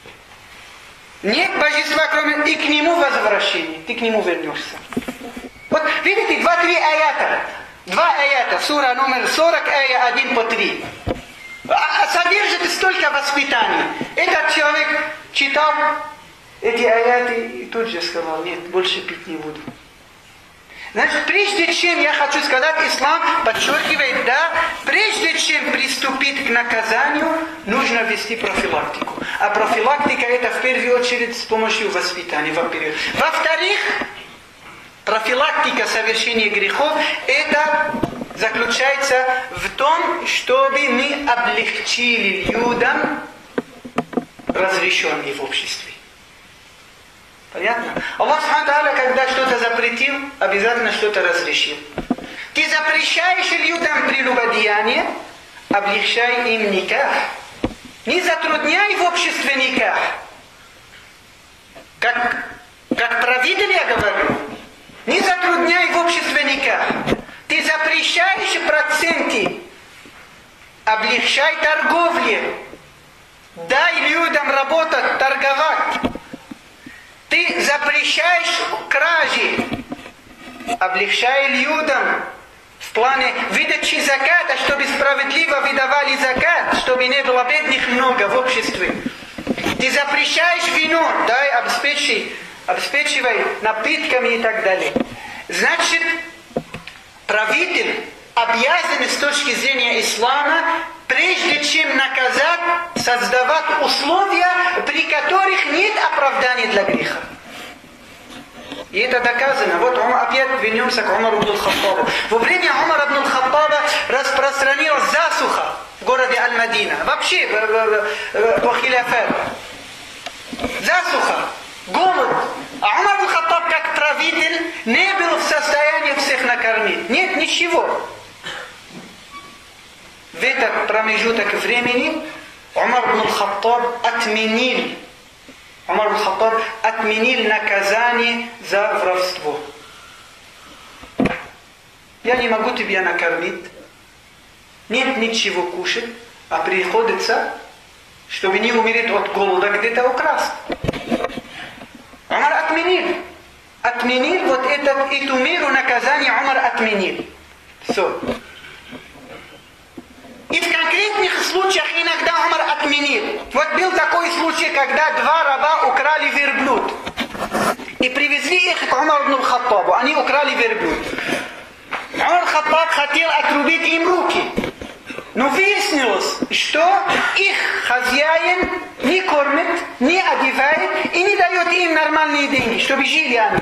Нет божества, кроме и к Нему возвращение. Ты к Нему вернешься. Вот видите, два-три аята. Два аята, сура номер сорок, ая один по три. А содержит столько воспитаний. Этот человек читал эти аяты и тут же сказал, нет, больше пить не буду. Значит, прежде чем, я хочу сказать, ислам подчеркивает, да, прежде чем приступить к наказанию, нужно вести профилактику. А профилактика это в первую очередь с помощью воспитания, во-первых. Во-вторых, профилактика совершения грехов, это заключается в том, чтобы мы облегчили людям разрешенные в обществе. Понятно? Аллах Субхану Тааля, когда что-то запретил, обязательно что-то разрешил. Ты запрещаешь людям прелюбодеяние, облегчай им никах. Не затрудняй в обществе никах. Как, как правитель я говорю, не затрудняй в обществе никак. Ты запрещаешь проценты, облегчай торговле. Дай людям работать, торговать. Ты запрещаешь кражи, облегчай людям в плане выдачи заката, чтобы справедливо выдавали закат, чтобы не было бедных много в обществе. Ты запрещаешь вино, дай обеспечи, обеспечивай напитками и так далее. Значит, правитель обязан с точки зрения ислама, прежде чем наказать, создавать условия, при которых нет оправдания для греха. И это доказано. Вот опять вернемся к Умару ибн Хаттабу. Во время Умара ибн Хаттаба распространилась засуха в городе Аль-Мадина. Вообще по хиляфату. Засуха, голод. А Умар ибн Хаттаб как правитель не был в состоянии всех накормить. Нет ничего. В этот промежуток времени Умар ибн Хаттаб отменил, Умар ибн Хаттаб отменил наказание за воровство. Я не могу тебя накормить, нет ничего кушать, а приходится, чтобы не умереть от голода, где-то украсть. Умар отменил, отменил вот этот, эту меру наказания Умар отменил. Все. И в конкретных случаях иногда Умар отменил. Вот был такой случай, когда два раба украли верблюд. И привезли их к Умар ибн Хаттабу. Они украли верблюд. Умар Хаттаб хотел отрубить им руки. Но выяснилось, что их хозяин не кормит, не одевает и не дает им нормальные деньги, чтобы жили они.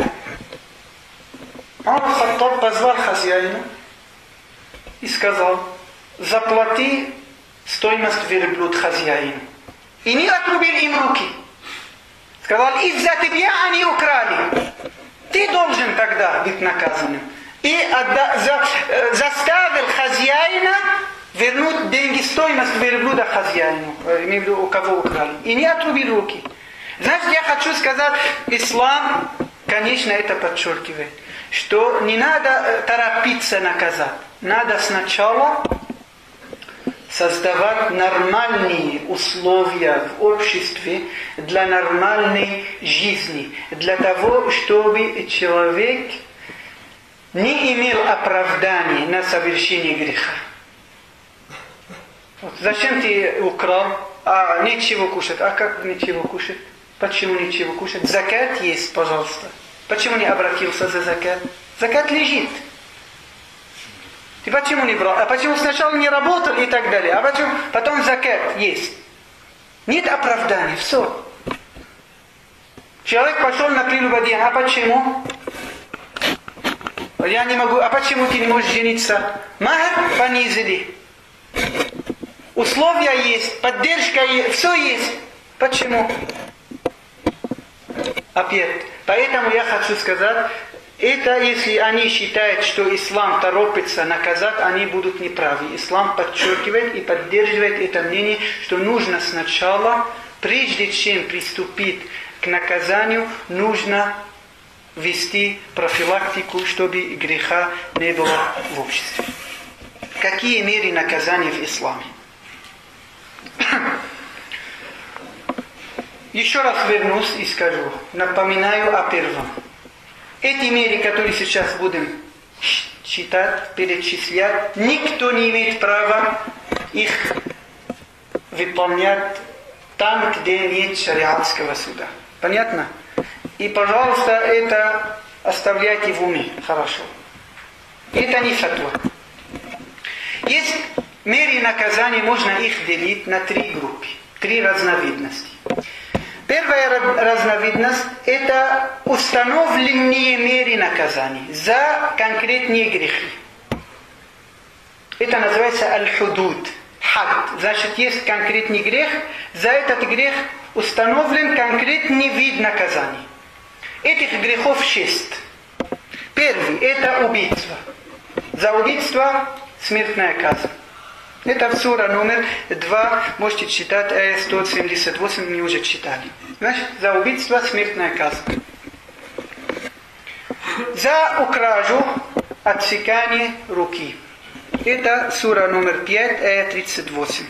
Умар Хаттаб позвал хозяина и сказал: заплати стоимость верблюд хозяину. И не отрубил им руки. Сказал: из-за тебя они украли. Ты должен тогда быть наказанным. И отда- за, э, заставил хозяина вернуть деньги, стоимость верблюда хозяину, э, имею в виду, у кого украли. И не отрубил руки. Значит, я хочу сказать, ислам, конечно, это подчеркивает, что не надо э, торопиться наказать. Надо сначала создавать нормальные условия в обществе для нормальной жизни, для того, чтобы человек не имел оправдания на совершение греха. Вот зачем ты украл? А нечего кушать. А как нечего кушать? Почему нечего кушать? Закат есть, пожалуйста. Почему не обратился за закат? Закат лежит. Ты почему не брал? А почему сначала не работал и так далее? А почему? Потом закат есть. Нет оправдания, все. Человек пошел на прелюбодеяние. А почему? Я не могу. А почему ты не можешь жениться? Махр понизили. Условия есть, поддержка есть, все есть. Почему? Опять. Поэтому я хочу сказать, это если они считают, что ислам торопится наказать, они будут неправы. Ислам подчеркивает и поддерживает это мнение, что нужно сначала, прежде чем приступить к наказанию, нужно вести профилактику, чтобы греха не было в обществе. Какие меры наказания в исламе? Еще раз вернусь и скажу, напоминаю о первом. Эти меры, которые сейчас будем читать, перечислять, никто не имеет права их выполнять там, где нет шариатского суда. Понятно? И, пожалуйста, это оставляйте в уме. Хорошо. Это не фатва. Есть меры наказания, можно их делить на три группы, три разновидности. Первая разновидность – это установленные меры наказания за конкретные грехи. Это называется аль-худуд, хад. Значит, есть конкретный грех, за этот грех установлен конкретный вид наказания. Этих грехов шесть. Первый – это убийство. За убийство смертная казнь. Это сура номер два, можете читать, ая сто семьдесят восемь, мы уже читали. Значит, за убийство смертная казнь. За укражу отсекание руки. Это сура номер пять, ая тридцать восемь.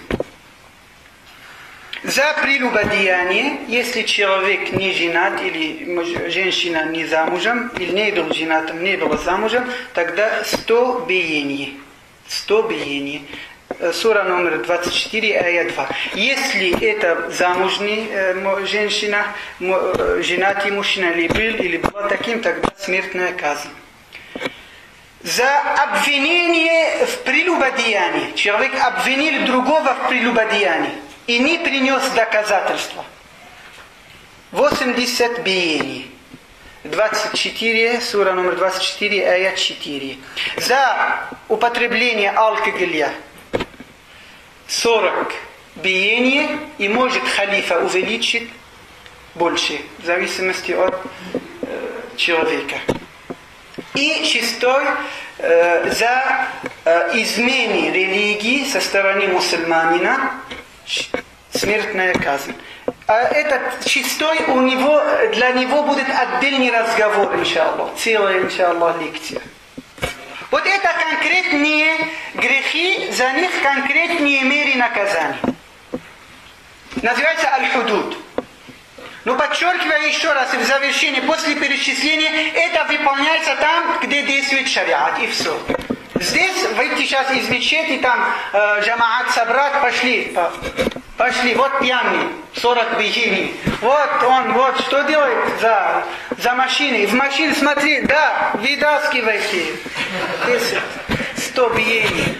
За прелюбодеяние, если человек не женат, или женщина не замужем, или не был женатым, не была замужем, тогда сто биений. сто биений. Сура номер двадцать четыре, ая два. Если это замужняя э, женщина, э, женатый мужчина или был, или была таким, тогда смертная казнь. За обвинение в прелюбодеянии. Человек обвинил другого в прелюбодеянии и не принес доказательства. восемьдесят биений. двадцать четыре, сура номер двадцать четыре, ая четыре. За употребление алкоголя сорок биений, и может халифа увеличить больше, в зависимости от э, человека. И шестой, э, за э, изменение религии со стороны мусульманина смертная казнь. А этот шестой, у него, для него будет отдельный разговор, иншаллах, целая, иншаллах, лекция. Вот это конкретные грехи, за них конкретные меры наказания. Называется аль-худуд. Но подчеркиваю еще раз, в завершении, после перечисления, это выполняется там, где действует шариат, и все. Здесь выйти сейчас из мечети, там э, джамаат собрать, пошли. Пошли, вот пьяный, сорок бикини. Вот он, вот что делает за, за машиной. В машине, смотри, да, вытаскивайте. десять, сто биений.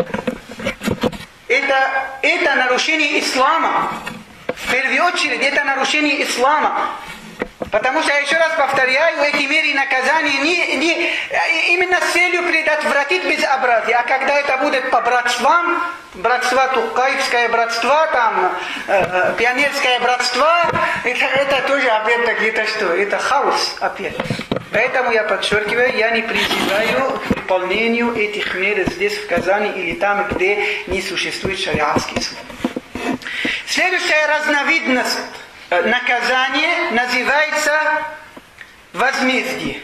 Это, это нарушение ислама. В первую очередь, это нарушение ислама. Потому что, я еще раз повторяю, эти меры наказания не, не, именно с целью предотвратить безобразие. А когда это будет по братствам, братство Тукаевское братство, там, э, пионерское братство, это, это тоже опять-таки, это что? Это хаос опять. Поэтому я подчеркиваю, я не призываю к выполнению этих мер здесь, в Казани, или там, где не существует шариатский суд. Следующая разновидность наказание называется возмездие.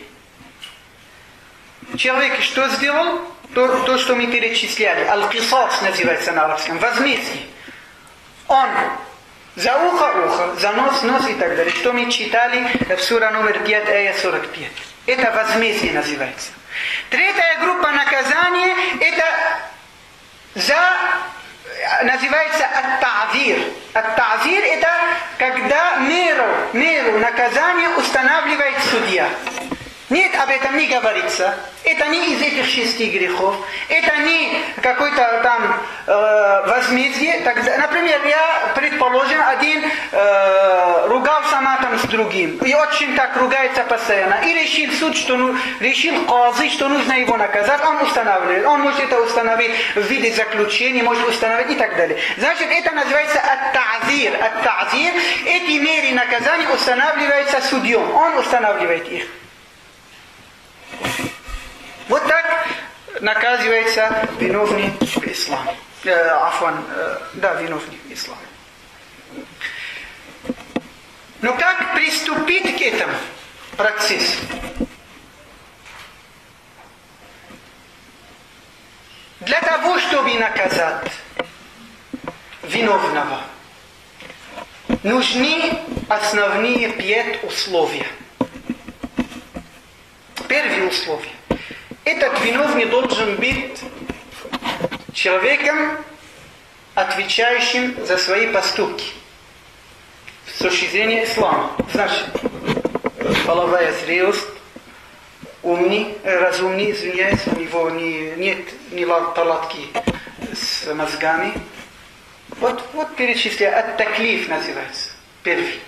Человек что сделал? То, то что мы перечисляли. Аль-Кисас называется на арабском. Возмездие. Он за ухо ухо, за нос нос и так далее. Что мы читали в сура номер пять, ая сорок пять. Это возмездие называется. Третья группа наказания это за... называется ат-та'зир. Ат-та'зир это когда меру, меру наказания устанавливает судья. Нет, об этом не говорится. Это не из этих шести грехов. Это не какой-то там э, возмездие. Так, например, я, предположим, один э, ругался матом с другим. И очень так ругается постоянно. И решил суд, что ну, решил казы, что нужно его наказать. Он устанавливает. Он может это установить в виде заключения, может установить и так далее. Значит, это называется ат-та'зир. Ат-та'зир. Эти меры наказания устанавливаются судьем. Он устанавливает их. Вот так наказывается виновник в исламе. Э, афан, э, да, виновник в исламе. Но как приступить к этому процессу? Для того, чтобы наказать виновного, нужны основные пять условия. Первое условие. Этот виновник должен быть человеком, отвечающим за свои поступки. С точки зрения ислама. Значит, половая зрелость, умный, разумный, извиняюсь, у него не, нет ни палатки с мозгами. Вот, вот перечисляю. Ат-таклиф называется. Первый.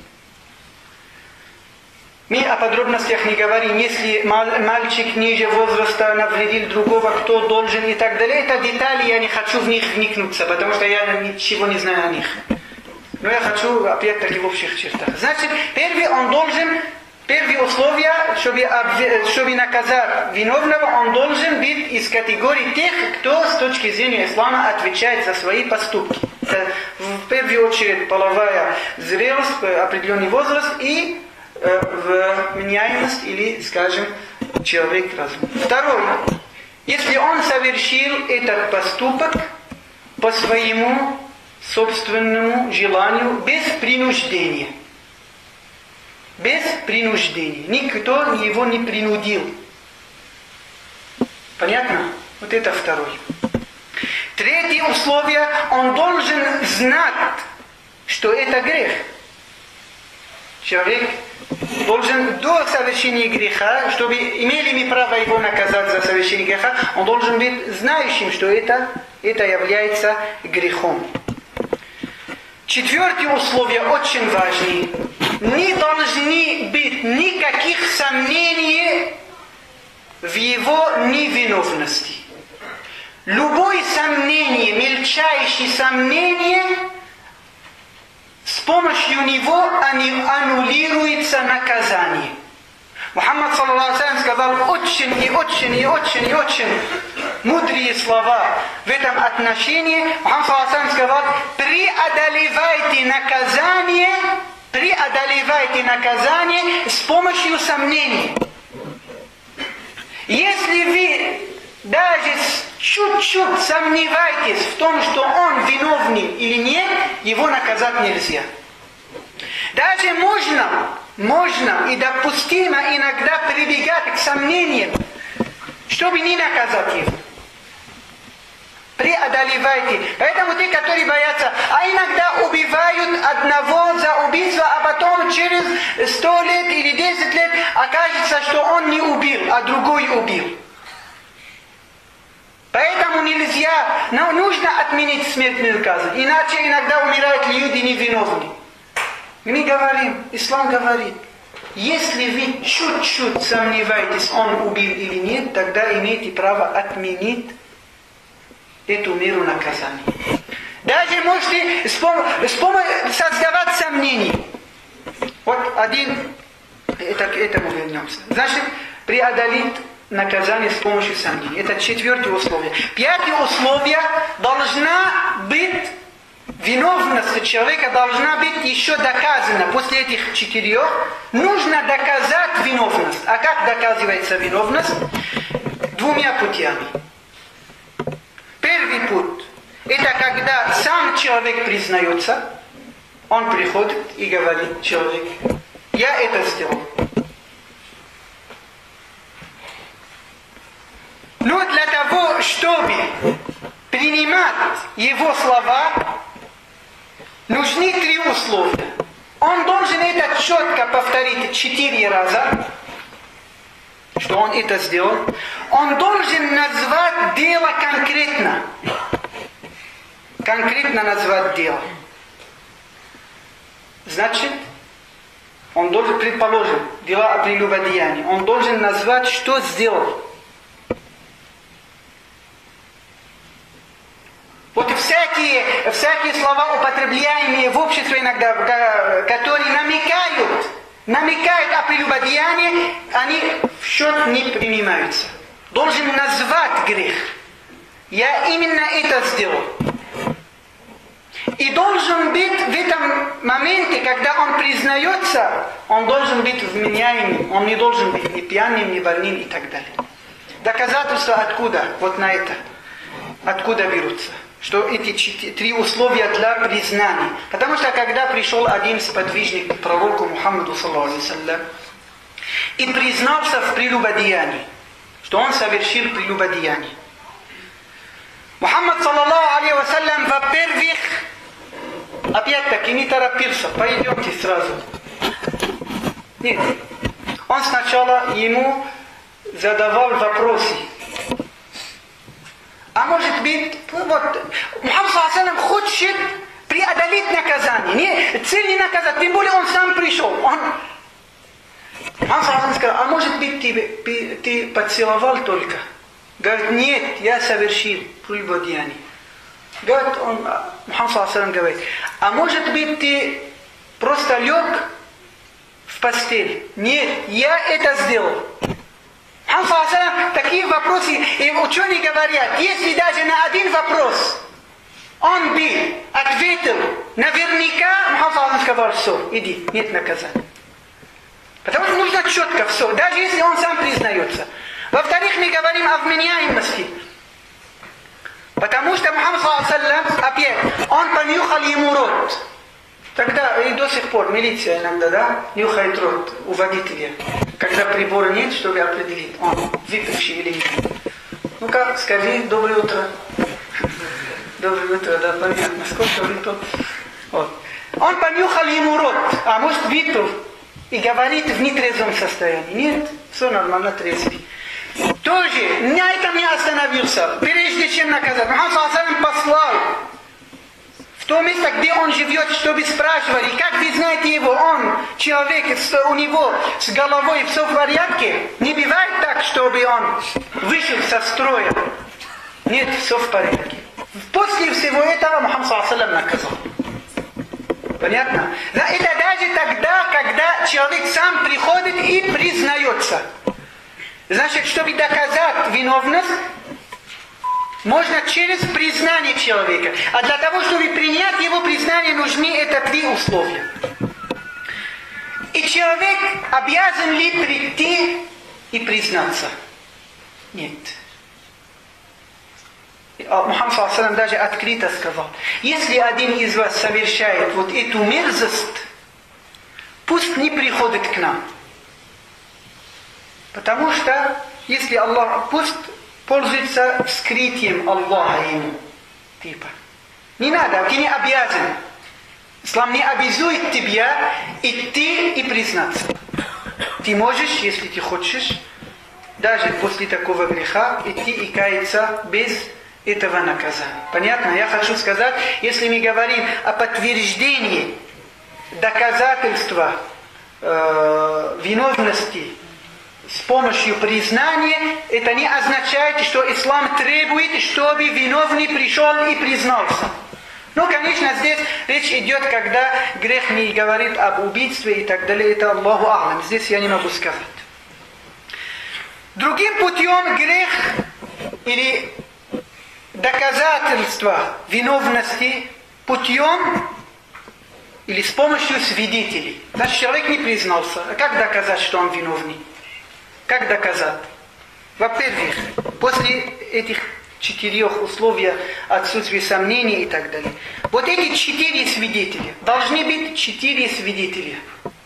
Мы о подробностях не говорим, если мальчик ниже возраста навредил другого, кто должен и так далее. Это детали, я не хочу в них вникнуться, потому что я ничего не знаю о них. Но я хочу опять-таки в общих чертах. Значит, первый он должен, первое условие, чтобы, чтобы наказать виновного, он должен быть из категории тех, кто с точки зрения ислама отвечает за свои поступки. В первую очередь половая зрелость, определенный возраст и вменяемость или, скажем, человек разум. Второе. Если он совершил этот поступок по своему собственному желанию, без принуждения. Без принуждения. Никто его не принудил. Понятно? Вот это второе. Третье условие. Он должен знать, что это грех. Человек должен до совершения греха, чтобы имели мы право его наказать за совершение греха, он должен быть знающим, что это, это является грехом. Четвертое условие очень важное. Не должны быть никаких сомнений в его невиновности. Любое сомнение, мельчайшее сомнение, с помощью него аннулируется наказание. Мухаммад саллаллаху алейхи ва саллям сказал очень и очень и очень и очень мудрые слова в этом отношении. Мухаммад саллаллаху алейхи ва саллям сказал: преодолевайте наказание, преодолевайте наказание с помощью сомнений. Если вы даже чуть-чуть сомневаетесь в том, что он виновный или нет, его наказать нельзя. Даже можно, можно и допустимо иногда прибегать к сомнениям, чтобы не наказать его. преодолевайте. Поэтому те, которые боятся, а иногда убивают одного за убийство, а потом через сто лет или десять лет окажется, что он не убил, а другой убил. Поэтому нельзя, но нужно отменить смертный наказ. Иначе иногда умирают люди невиновные. Мы говорим, ислам говорит, если вы чуть-чуть сомневаетесь, он убил или нет, тогда имеете право отменить эту меру наказания. Даже можете с пом- с пом- создавать сомнения. Вот один, это, к этому вернемся. Значит, преодолеть наказание с помощью сомнений. Это четвертое условие. Пятое условие, должна быть виновность человека, должна быть еще доказана. После этих четырех нужно доказать виновность. А как доказывается виновность? Двумя путями. Первый путь, это когда сам человек признается, он приходит и говорит человеку, я это сделал. Но для того, чтобы принимать его слова, нужны три условия. Он должен это четко повторить четыре раза, что он это сделал. Он должен назвать дело конкретно. Конкретно назвать дело. Значит, он должен, предположим, дела о прелюбодеянии. Он должен назвать, что сделал. Вот всякие, всякие слова, употребляемые в обществе иногда, которые намекают, намекают о прелюбодеянии, они в счет не принимаются. Должен назвать грех. Я именно это сделал. И должен быть в этом моменте, когда он признается, он должен быть вменяемым, он не должен быть ни пьяным, ни больным и так далее. Доказательства откуда? Вот на это. Откуда берутся? Что эти три условия для признания. Потому что когда пришел один сподвижник к пророку Мухаммаду саллаллаху алейхи ва саллям и признался в прелюбодеянии, что он совершил прелюбодеяние. Мухаммад саллаллаху алейхи ва саллям, во-первых, опять-таки не торопился, пойдемте сразу. Нет. Он сначала ему задавал вопросы. А может быть, вот, Мухаммад саллаллаху алейхи ва саллям хочет преодолеть наказание. Не, цель не наказать, тем более он сам пришел. Он, Мухаммад саллаллаху алейхи ва саллям сказал, а может быть ты, ты поцеловал только? Говорит, нет, я совершил прелюбодеяние. Говорит, он, Мухаммад саллаллаху алейхи ва саллям говорит, а может быть ты просто лег в постель? Нет, я это сделал. Мухаммад саллаллаху алейхи ва саллям, такие вопросы, и ученые говорят, если даже на один вопрос он бы ответил наверняка, Мухаммад саллаллаху алейхи ва саллям сказал, все, иди, нет наказания. Потому что нужно четко все, даже если он сам признается. Во-вторых, мы говорим о вменяемости. Потому что Мухаммад саллаллаху алейхи ва саллям, опять, он понюхал ему рот. Тогда и до сих пор милиция иногда, да, нюхает рот у водителя. Когда прибора нет, чтобы определить, он выпивший или нет. Ну-ка, скажи, доброе утро. Доброе утро, да, понятно. Сколько выпил? Вот. Он понюхал ему рот, а может выпил и говорит в нетрезвом состоянии. Нет, все нормально, трезвый. Тоже на этом не остановился. Прежде чем наказать, Мухаммад саллаллаху алейхи ва саллям послал в то место, где он живет, чтобы спрашивали, как вы знаете его, он, человек, у него с головой все в порядке. Не бывает так, чтобы он вышел со строя. Нет, все в порядке. После всего этого Мухаммад саллаллаху алейхи ва саллям наказал. Понятно? Да, это даже тогда, когда человек сам приходит и признается. Значит, чтобы доказать виновность, можно через признание человека. А для того, чтобы принять его признание, нужны это три условия. И человек обязан ли прийти и признаться? Нет. Мухаммад саллаллаху алейхи ва саллям даже открыто сказал, если один из вас совершает вот эту мерзость, пусть не приходит к нам. Потому что, если Аллах, пусть пользуется вскрытием Аллаха ему. Типа. Не надо, ты не обязан. Ислам не обязует тебя идти и признаться. Ты можешь, если ты хочешь, даже после такого греха, идти и каяться без этого наказания. Понятно? Я хочу сказать, если мы говорим о подтверждении доказательства э, виновности с помощью признания, это не означает, что ислам требует, чтобы виновный пришел и признался. Ну, конечно, здесь речь идет, когда грех не говорит об убийстве и так далее. Это Аллаху А'лам. Здесь я не могу сказать. Другим путем грех или доказательство виновности путем или с помощью свидетелей. Значит, человек не признался. А как доказать, что он виновный? Как доказать? Во-первых, после этих четырех условий отсутствия сомнений и так далее. Вот эти четыре свидетеля. Должны быть четыре свидетеля.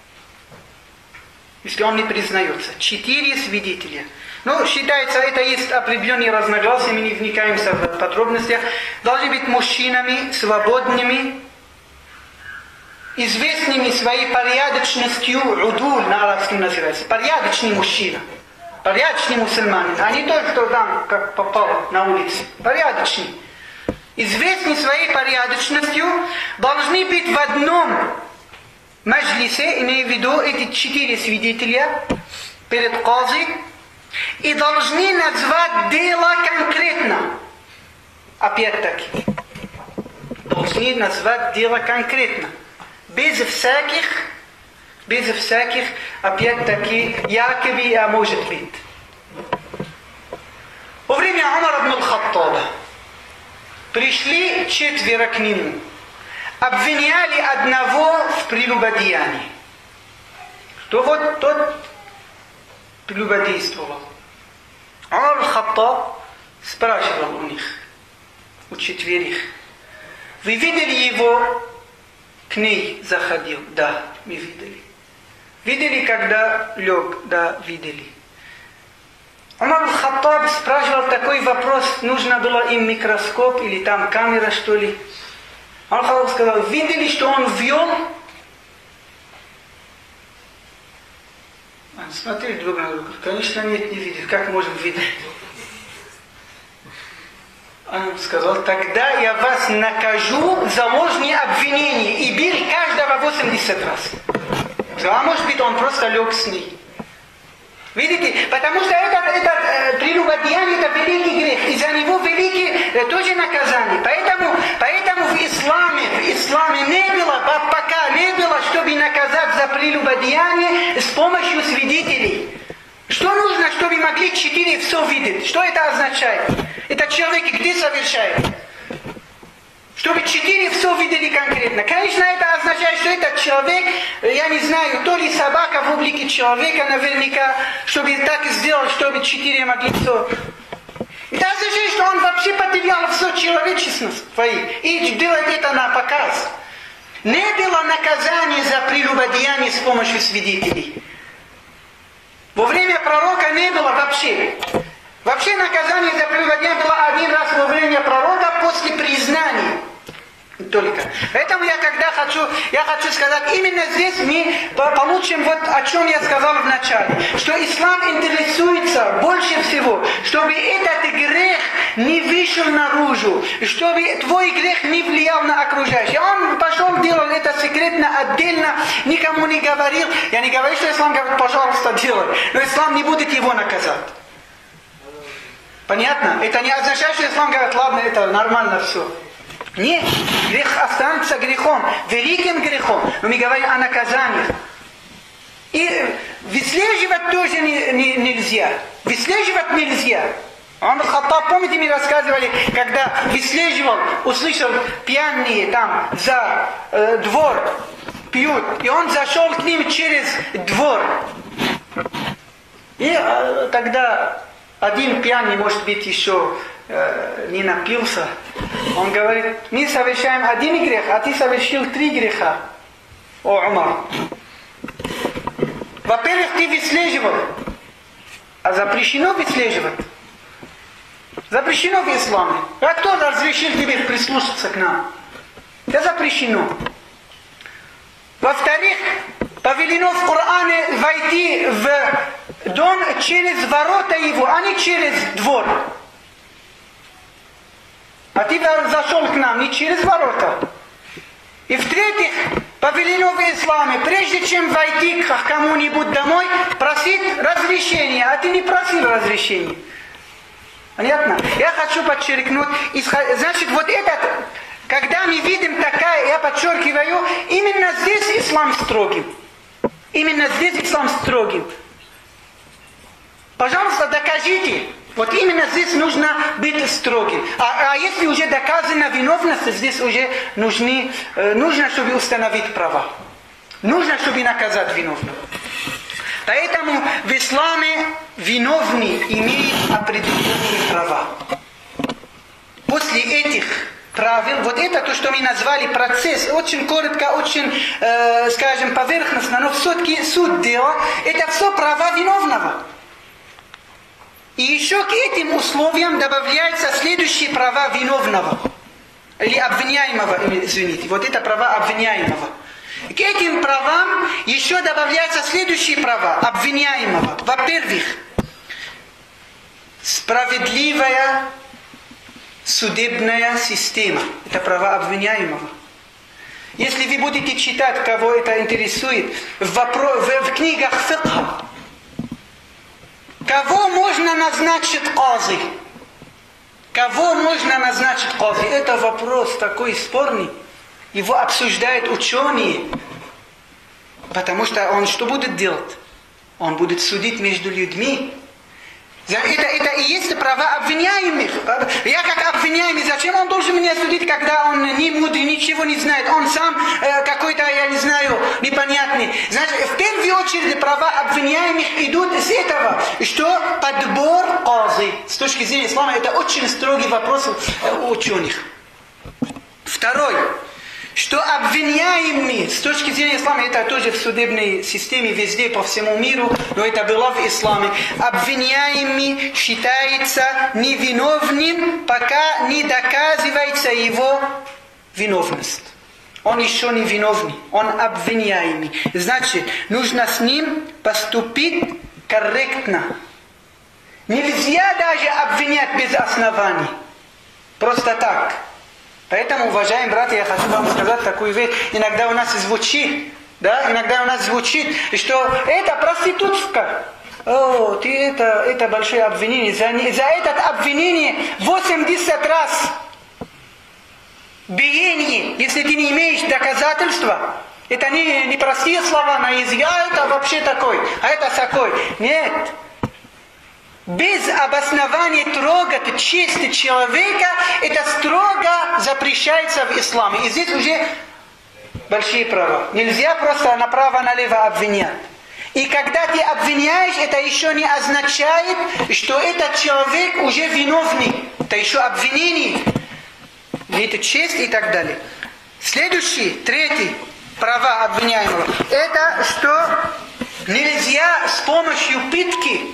Если он не признается. Четыре свидетеля. Ну, считается, это есть определенные разногласия, мы не вникаемся в подробностях. Должны быть мужчинами, свободными, известными своей порядочностью, удуль на арабском называется. Порядочный мужчина. Порядочный мусульманин, а не тот, кто там как попал на улице. Порядочный. Известный своей порядочностью, должны быть в одном маджлисе, имею в виду эти четыре свидетеля перед кази, и должны назвать дело конкретно. Опять-таки. Должны назвать дело конкретно. Без всяких Без всяких, опять-таки, якобы, а может быть. Во время Умара ибн аль-Хаттаба пришли четверо к нему. Обвиняли одного в прелюбодеянии. То вот тот прелюбодействовал. Умар аль-Хаттаб спрашивал у них, у четверых: вы видели его? К ней заходил? Да, мы видели. Видели, когда лег? Да, видели. Умар аль-Хаттаб спрашивал такой вопрос, нужно было им микроскоп или там камера, что ли. Умар аль-Хаттаб сказал: видели, что он вел? Смотрели друг на друга. Конечно, нет, не видели. Как можем видеть? Он сказал: тогда я вас накажу за ложные обвинения и бил каждого восемьдесят раз. А может быть, он просто лег с ней. Видите? Потому что это, это э, прелюбодеяние, это великий грех. И за него великие э, тоже наказание. Поэтому, поэтому в исламе, в исламе не было, пока не было, чтобы наказать за прелюбодеяние с помощью свидетелей. Что нужно, чтобы могли четыре все видеть? Что это означает? Этот человек где совершает? Чтобы четыре все видели конкретно. Конечно, это означает, что этот человек, я не знаю, то ли собака в облике человека наверняка, чтобы так сделал, чтобы четыре могли все. Это означает, что он вообще потерял все человечность свою и делает это на показ. Не было наказания за прелюбодеяние с помощью свидетелей. Во время пророка не было вообще. Вообще наказание за прелюбодеяние было один раз во время пророка после признания. Только. Поэтому я когда хочу, я хочу сказать, именно здесь мы получим вот о чем я сказал в начале. Что ислам интересуется больше всего, чтобы этот грех не вышел наружу, чтобы твой грех не влиял на окружающих. Он пошел, делал это секретно, отдельно, никому не говорил. Я не говорю, что ислам говорит: пожалуйста, делай. Но ислам не будет его наказать. Понятно? Это не означает, что ислам говорит: ладно, это нормально все. Нет, грех останется грехом, великим грехом. Но мы говорим о наказаниях. И выслеживать тоже не, не, нельзя. Выслеживать нельзя. Умар аль-Хаттаб, помните, мы рассказывали, когда выслеживал, услышал пьяные там за э, двор пьют, и он зашел к ним через двор. И э, тогда один пьяный, может быть, еще э, не напился. Он говорит: мы совершаем один грех, а ты совершил три греха. О, Умар. Во-первых, ты выслеживал, а запрещено выслеживать. Запрещено в исламе. А кто разрешил тебе прислушаться к нам? Это запрещено. Во-вторых, повелено в Коране войти в дом через ворота его, а не через двор. А ты зашел к нам не через ворота. И в-третьих, повелено в исламе, прежде чем войти к кому-нибудь домой, просить разрешения, а ты не просил разрешения. Понятно? Я хочу подчеркнуть, значит, вот этот, когда мы видим такая, я подчеркиваю, именно здесь ислам строгим. Именно здесь ислам строгим. Пожалуйста, докажите. Вот именно здесь нужно быть строгим. А, а если уже доказана виновность, здесь уже нужны, э, нужно, чтобы установить права. Нужно, чтобы наказать виновного. Поэтому в исламе виновный имеет определенные права. После этих правил, вот это то, что мы назвали процесс, очень коротко, очень, э, скажем, поверхностно, но все-таки суть дела, это все права виновного. И еще к этим условиям добавляются следующие права виновного. Или обвиняемого, извините. Вот это права обвиняемого. К этим правам еще добавляются следующие права обвиняемого. Во-первых, справедливая судебная система. Это права обвиняемого. Если вы будете читать, кого это интересует, в, вопро... в книгах фикха, кого можно назначить кази? Кого можно назначить кази? Это вопрос такой спорный. Его обсуждают ученые. Потому что он что будет делать? Он будет судить между людьми. Это, это и есть права обвиняемых. Я как обвиняемый, зачем он должен меня судить, когда он не мудрый, ничего не знает? Он сам э, какой-то, я не знаю, непонятный. Значит, в первую очередь права обвиняемых идут с этого, что подбор кази. С точки зрения ислама это очень строгий вопрос у ученых. Второй. Что обвиняемый, с точки зрения ислама, это тоже в судебной системе везде, по всему миру, но это было в исламе, обвиняемый считается невиновным, пока не доказывается его виновность. Он еще не виновный, он обвиняемый. Значит, нужно с ним поступить корректно. Нельзя даже обвинять без оснований. Просто так. Поэтому, уважаемые братья, я хочу вам сказать такую вещь. Иногда у нас звучит, да, иногда у нас звучит, что это проститутка. О, ты это, это большое обвинение. За, за это обвинение восемьдесят раз биение, если ты не имеешь доказательства. Это не, не простые слова на языке, а это вообще такой, а это такой. Нет. Без обоснования трогать честь человека, это строго запрещается в исламе. И здесь уже большие права. Нельзя просто направо-налево обвинять. И когда ты обвиняешь, это еще не означает, что этот человек уже виновный. Это еще обвинение. Это честь и так далее. Следующий, третий, права обвиняемого. Это что нельзя с помощью пытки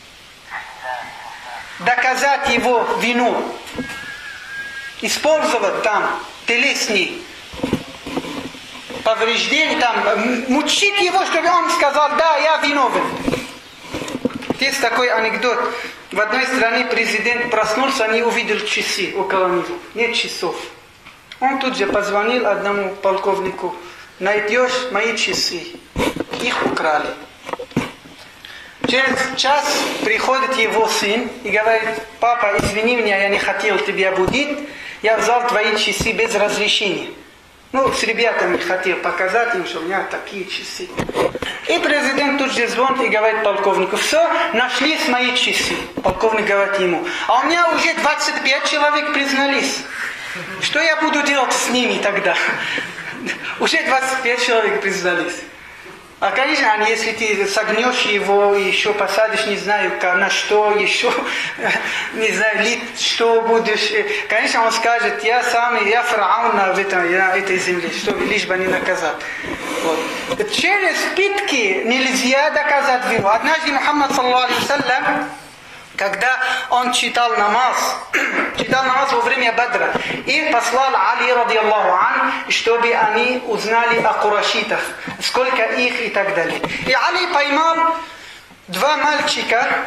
доказать его вину. Использовать там телесные повреждения, там, мучить его, чтобы он сказал, да, я виновен. Есть такой анекдот. В одной стране президент проснулся, не увидел часы около него. Нет часов. Он тут же позвонил одному полковнику. Найдешь мои часы. Их украли. Через час приходит его сын и говорит, папа, извини меня, я не хотел тебя будить, я взял твои часы без разрешения. Ну, с ребятами хотел показать им, что у меня такие часы. И президент тут же звонит и говорит полковнику, все, нашлись мои часы. Полковник говорит ему, а у меня уже двадцать пять человек признались. Что я буду делать с ними тогда? Уже двадцать пять человек признались. А, конечно, если ты согнешь его и еще посадишь, не знаю, на что еще, не знаю, ли, что будешь. Конечно, он скажет, я сам, я фараон на этой земле, чтобы лишь бы не наказать. Вот. Через пытки нельзя доказать вину. Однажды Мухаммад, саллаллаху алейхи ва саллям, когда он читал намаз, читал намаз во время Бадра, и послал Али, ради Аллаху ан, чтобы они узнали о курашитах, сколько их и так далее. И Али поймал два мальчика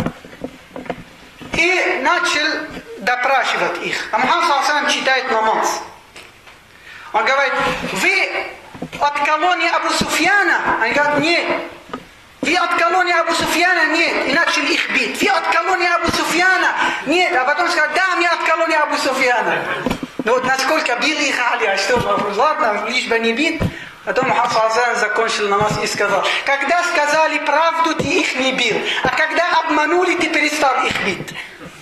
и начал допрашивать их. А Мухаммад саллаллаху алейхи ва саллям читает намаз. Он говорит: вы от колонии Абу Суфьяна? Они говорят: нет. Вы от колонии Абу Суфьяна? Нет. И начали их бить. Вы от колонии Абу Суфьяна? Нет. А потом сказали: да, мы от колонии Абу Суфьяна. Ну вот насколько били их Али, а что, ладно, лишь бы не бить. Потом Мухаммад саллаллаху алейхи ва саллям закончил намаз и сказал: когда сказали правду, ты их не бил. А когда обманули, ты перестал их бить.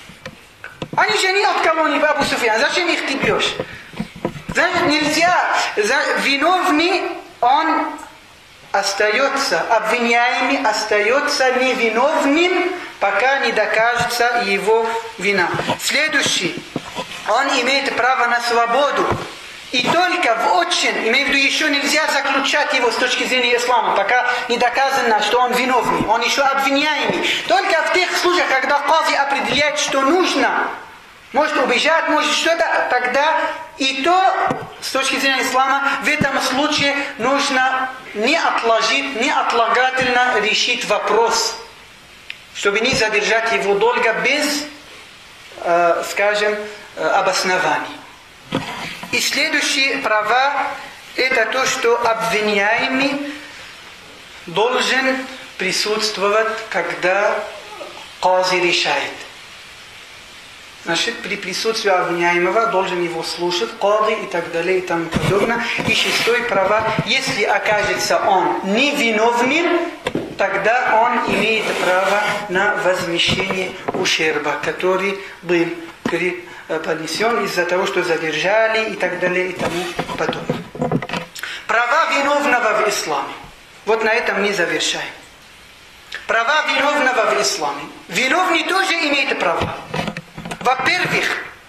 Они же не от колонии Абу Суфьяна. Зачем их ты бьешь? Значит, нельзя, виновный, он остается, обвиняемый остается невиновным, пока не докажется его вина. Следующий, он имеет право на свободу. И только в очень, имею в виду, еще нельзя заключать его с точки зрения ислама, пока не доказано, что он виновный, он еще обвиняемый. Только в тех случаях, когда кази определяет, что нужно, может убежать, может что-то, тогда и то, с точки зрения ислама, в этом случае нужно не отложить, не отлагательно решить вопрос, чтобы не задержать его долго без, э, скажем, э, обоснований. И следующие права, это то, что обвиняемый должен присутствовать, когда кази решает. Значит, при присутствии обвиняемого должен его слушать, кады и так далее и тому подобное. И шестой права, если окажется он невиновным, тогда он имеет право на возмещение ущерба, который был понесен из-за того, что задержали и так далее и тому подобное. Права виновного в исламе. Вот на этом мы завершаем. Права виновного в исламе. Виновный тоже имеет права. Во-первых,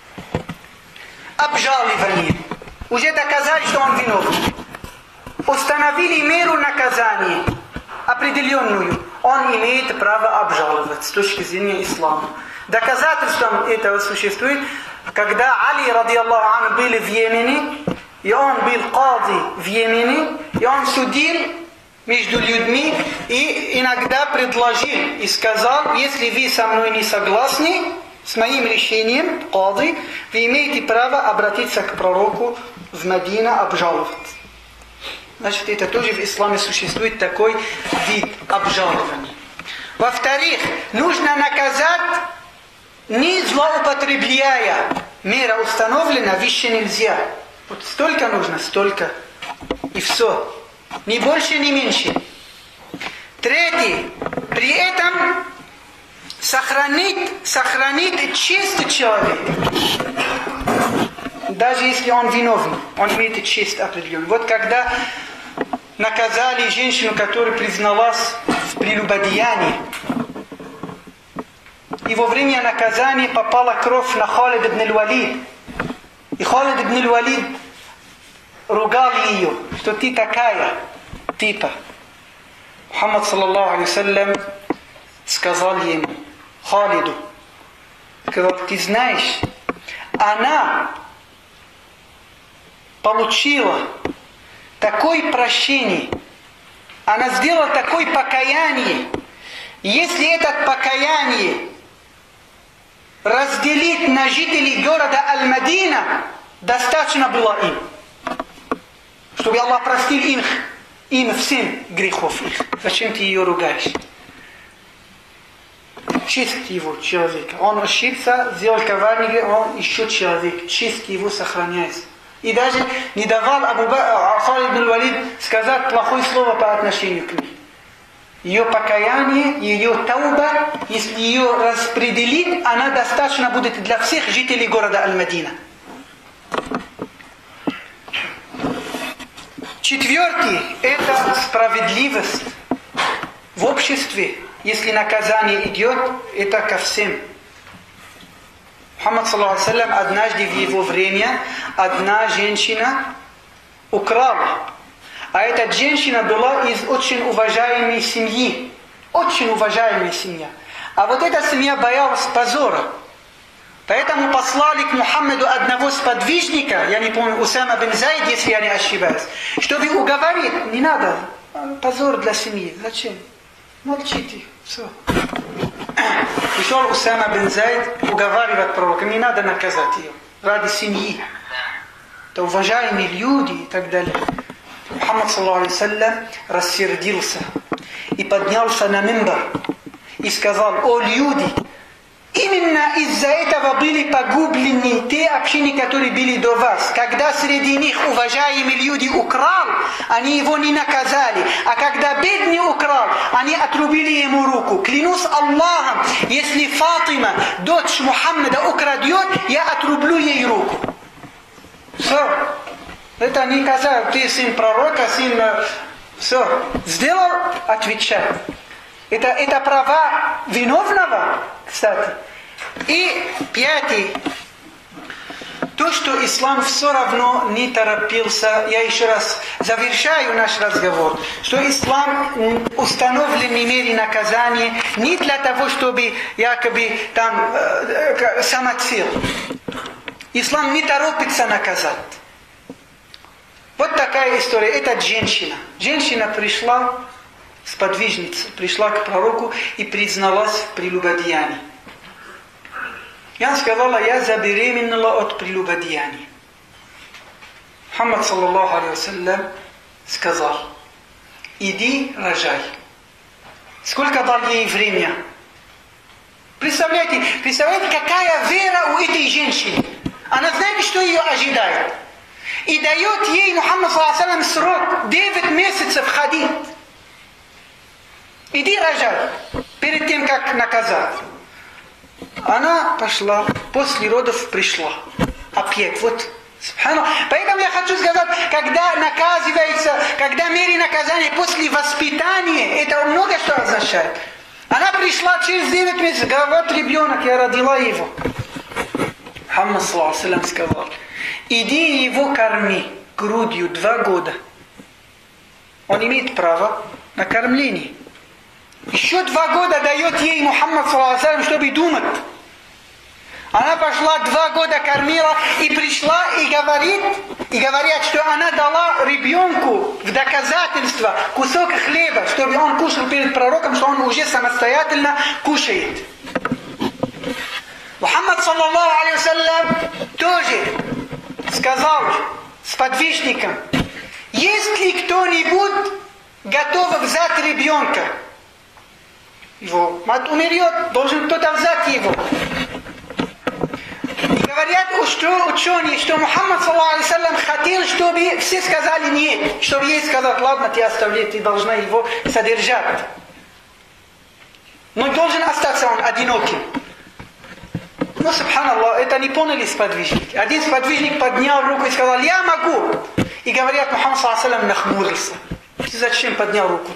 обжалование. Уже доказали, что он виновен. Установили меру наказания определенную. Он имеет право обжаловать с точки зрения ислама. Доказательством этого существует, когда Али, ради Аллаху ан, был в Йемене, и он был кади в Йемене, и он судил между людьми, и иногда предложил и сказал: если вы со мной не согласны с моим решением, кади, вы имеете право обратиться к пророку в Медину, обжаловать. Значит, это тоже в исламе существует такой вид обжалования. Во-вторых, нужно наказать, не злоупотребляя. Мера установлена, выше нельзя. Вот столько нужно, столько. И все. Ни больше, ни меньше. Третье. При этом сохранить, сохранить честь человека. Даже если он виновен, он имеет честь определенную. Вот когда наказали женщину, которая призналась в прелюбодеянии, и во время наказания попала кровь на Халид ибн аль-Валид. И Халид ибн аль-Валид ругал ее, что ты такая, типа. Мухаммад саллаллаху алейхи ва саллям сказал ему, Халиду, сказал: ты знаешь, она получила такое прощение, она сделала такое покаяние. Если это покаяние разделить на жителей города Аль-Мадина, достаточно было им, чтобы Аллах простил им, им всем грехов их. Зачем ты ее ругаешь? Честь его человека. Он ошибся, сделал коварный, он еще человек. Честь его сохраняется. И даже не давал Абу Халид ибн аль-Валид сказать плохое слово по отношению к ней. Ее покаяние, ее тауба, если ее распределить, она достаточно будет для всех жителей города Аль-Мадина. Четвертый – это справедливость в обществе. Если наказание идет, это ко всем. Мухаммад саллаллаху алейхи ва саллям, однажды в его время одна женщина украла. А эта женщина была из очень уважаемой семьи. Очень уважаемая семья. А вот эта семья боялась позора. Поэтому послали к Мухаммеду одного сподвижника, я не помню, Усама бин Зайд, если я не ошибаюсь, чтобы уговорить, не надо, позор для семьи, зачем? Молчите, все. Пришел Усама бин Зайд уговаривать пророка, не надо наказать ее, ради семьи. Это уважаемые люди и так далее. Мухаммад, саллаллаху алейхи саллям, рассердился и поднялся на мимбар и сказал: о люди, именно из-за этого были погублены те общины, которые были до вас. Когда среди них уважаемые люди украл, они его не наказали. А когда бедный украл, они отрубили ему руку. Клянусь Аллахом, если Фатима, дочь Мухаммада, украдет, я отрублю ей руку. Все. Это не казалось, ты сын пророка, сын... Все. Сделал, отвечай. Это, это права виновного, кстати. И пятый. То, что ислам все равно не торопился, я еще раз завершаю наш разговор, что ислам установлены меры наказания не для того, чтобы якобы там э, самоцель. Ислам не торопится наказать. Вот такая история. Это женщина. Женщина пришла, сподвижница, пришла к пророку и призналась в прелюбодеянии. И она сказала: я забеременела от прелюбодеяния. Мухаммад, саллаллаху алейхи вассалям, сказал: иди рожай. Сколько дал ей времени? Представляете, представляете, какая вера у этой женщины. Она знает, что ее ожидает. И дает ей Мухаммад, саллаллаху алейхи вассалям, срок девять месяцев ходить. Иди рожай, перед тем, как наказать. Она пошла, после родов пришла. Опять, вот, субханаллах. Поэтому я хочу сказать, когда наказывается, когда мере наказания после воспитания, это много что означает. Она пришла через девять месяцев, говорит: вот ребенок, я родила его. Мухаммад, саллаллаху алейхи вассалям, сказал: иди его корми грудью два года. Он имеет право на кормление. Еще два года дает ей Мухаммад, саллаллаху алейхи вассалям, чтобы думать. Она пошла, два года кормила и пришла и говорит, и говорят, что она дала ребенку в доказательство кусок хлеба, чтобы он кушал перед пророком, что он уже самостоятельно кушает. Мухаммад, саллаллаху алейхи вассалям, тоже сказал сподвижникам: есть ли кто-нибудь готов взять ребенка? Его мать умрет, должен кто-то взять его. И говорят, что ученые, что Мухаммад, саллаллаху алейхи вассалям, хотел, чтобы все сказали нет, чтобы ей сказать: ладно, ты оставляй, ты должна его содержать. Но должен остаться он одиноким. Но, субханаллах, это не поняли сподвижники. Один сподвижник поднял руку и сказал: я могу. И говорят, Мухаммад, саллаллаху алейхи вассалям, нахмурился. Ты зачем поднял руку?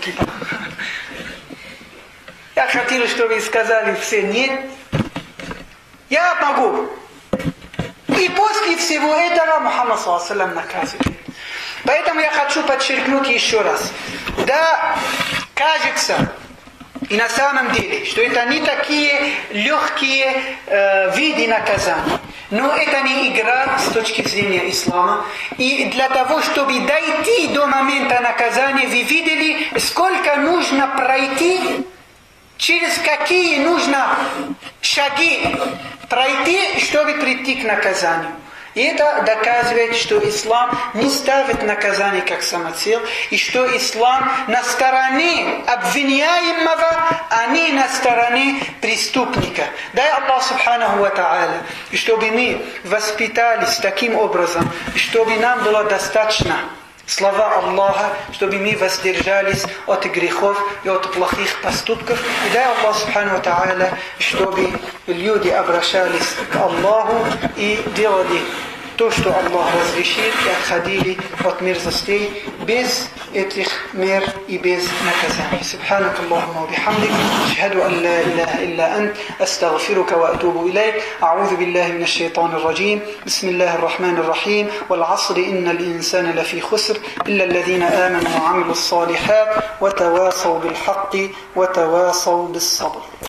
Я хотел, чтобы сказали все нет. Я могу. И после всего этого Мухаммад, саллаллаху алейхи вассалям, наказывает. Поэтому я хочу подчеркнуть еще раз. Да, кажется, и на самом деле, что это не такие легкие э, виды наказания. Но это не игра с точки зрения ислама. И для того, чтобы дойти до момента наказания, вы видели, сколько нужно пройти, через какие нужно шаги пройти, чтобы прийти к наказанию. И это доказывает, что ислам не ставит наказание как самоцель, и что ислам на стороне обвиняемого, а не на стороне преступника. Дай Аллах субханаху ва та'аля, чтобы мы воспитались таким образом, чтобы нам было достаточно слова Аллаха, чтобы мы воздержались от грехов и от плохих поступков. И дай Аллах субхану ва та'аля, чтобы люди обращались к Аллаху и делали то, что Аллах разрешит, и отходили от мерзостей без этих мер и без наказаний. Субханак Аллахумма ва бихамдик, ашхаду ан ла илляха илля ант, астагфирука ва атубу илейк, а'удhu billahi minash shaitanir rajim, bismillahir rahmanir rahim, wal 'asri innal insana lafi khusr, illa alladhina amanu wa 'amilus salihat, wa tawasaw bil haqqi wa tawasaw bis sabr.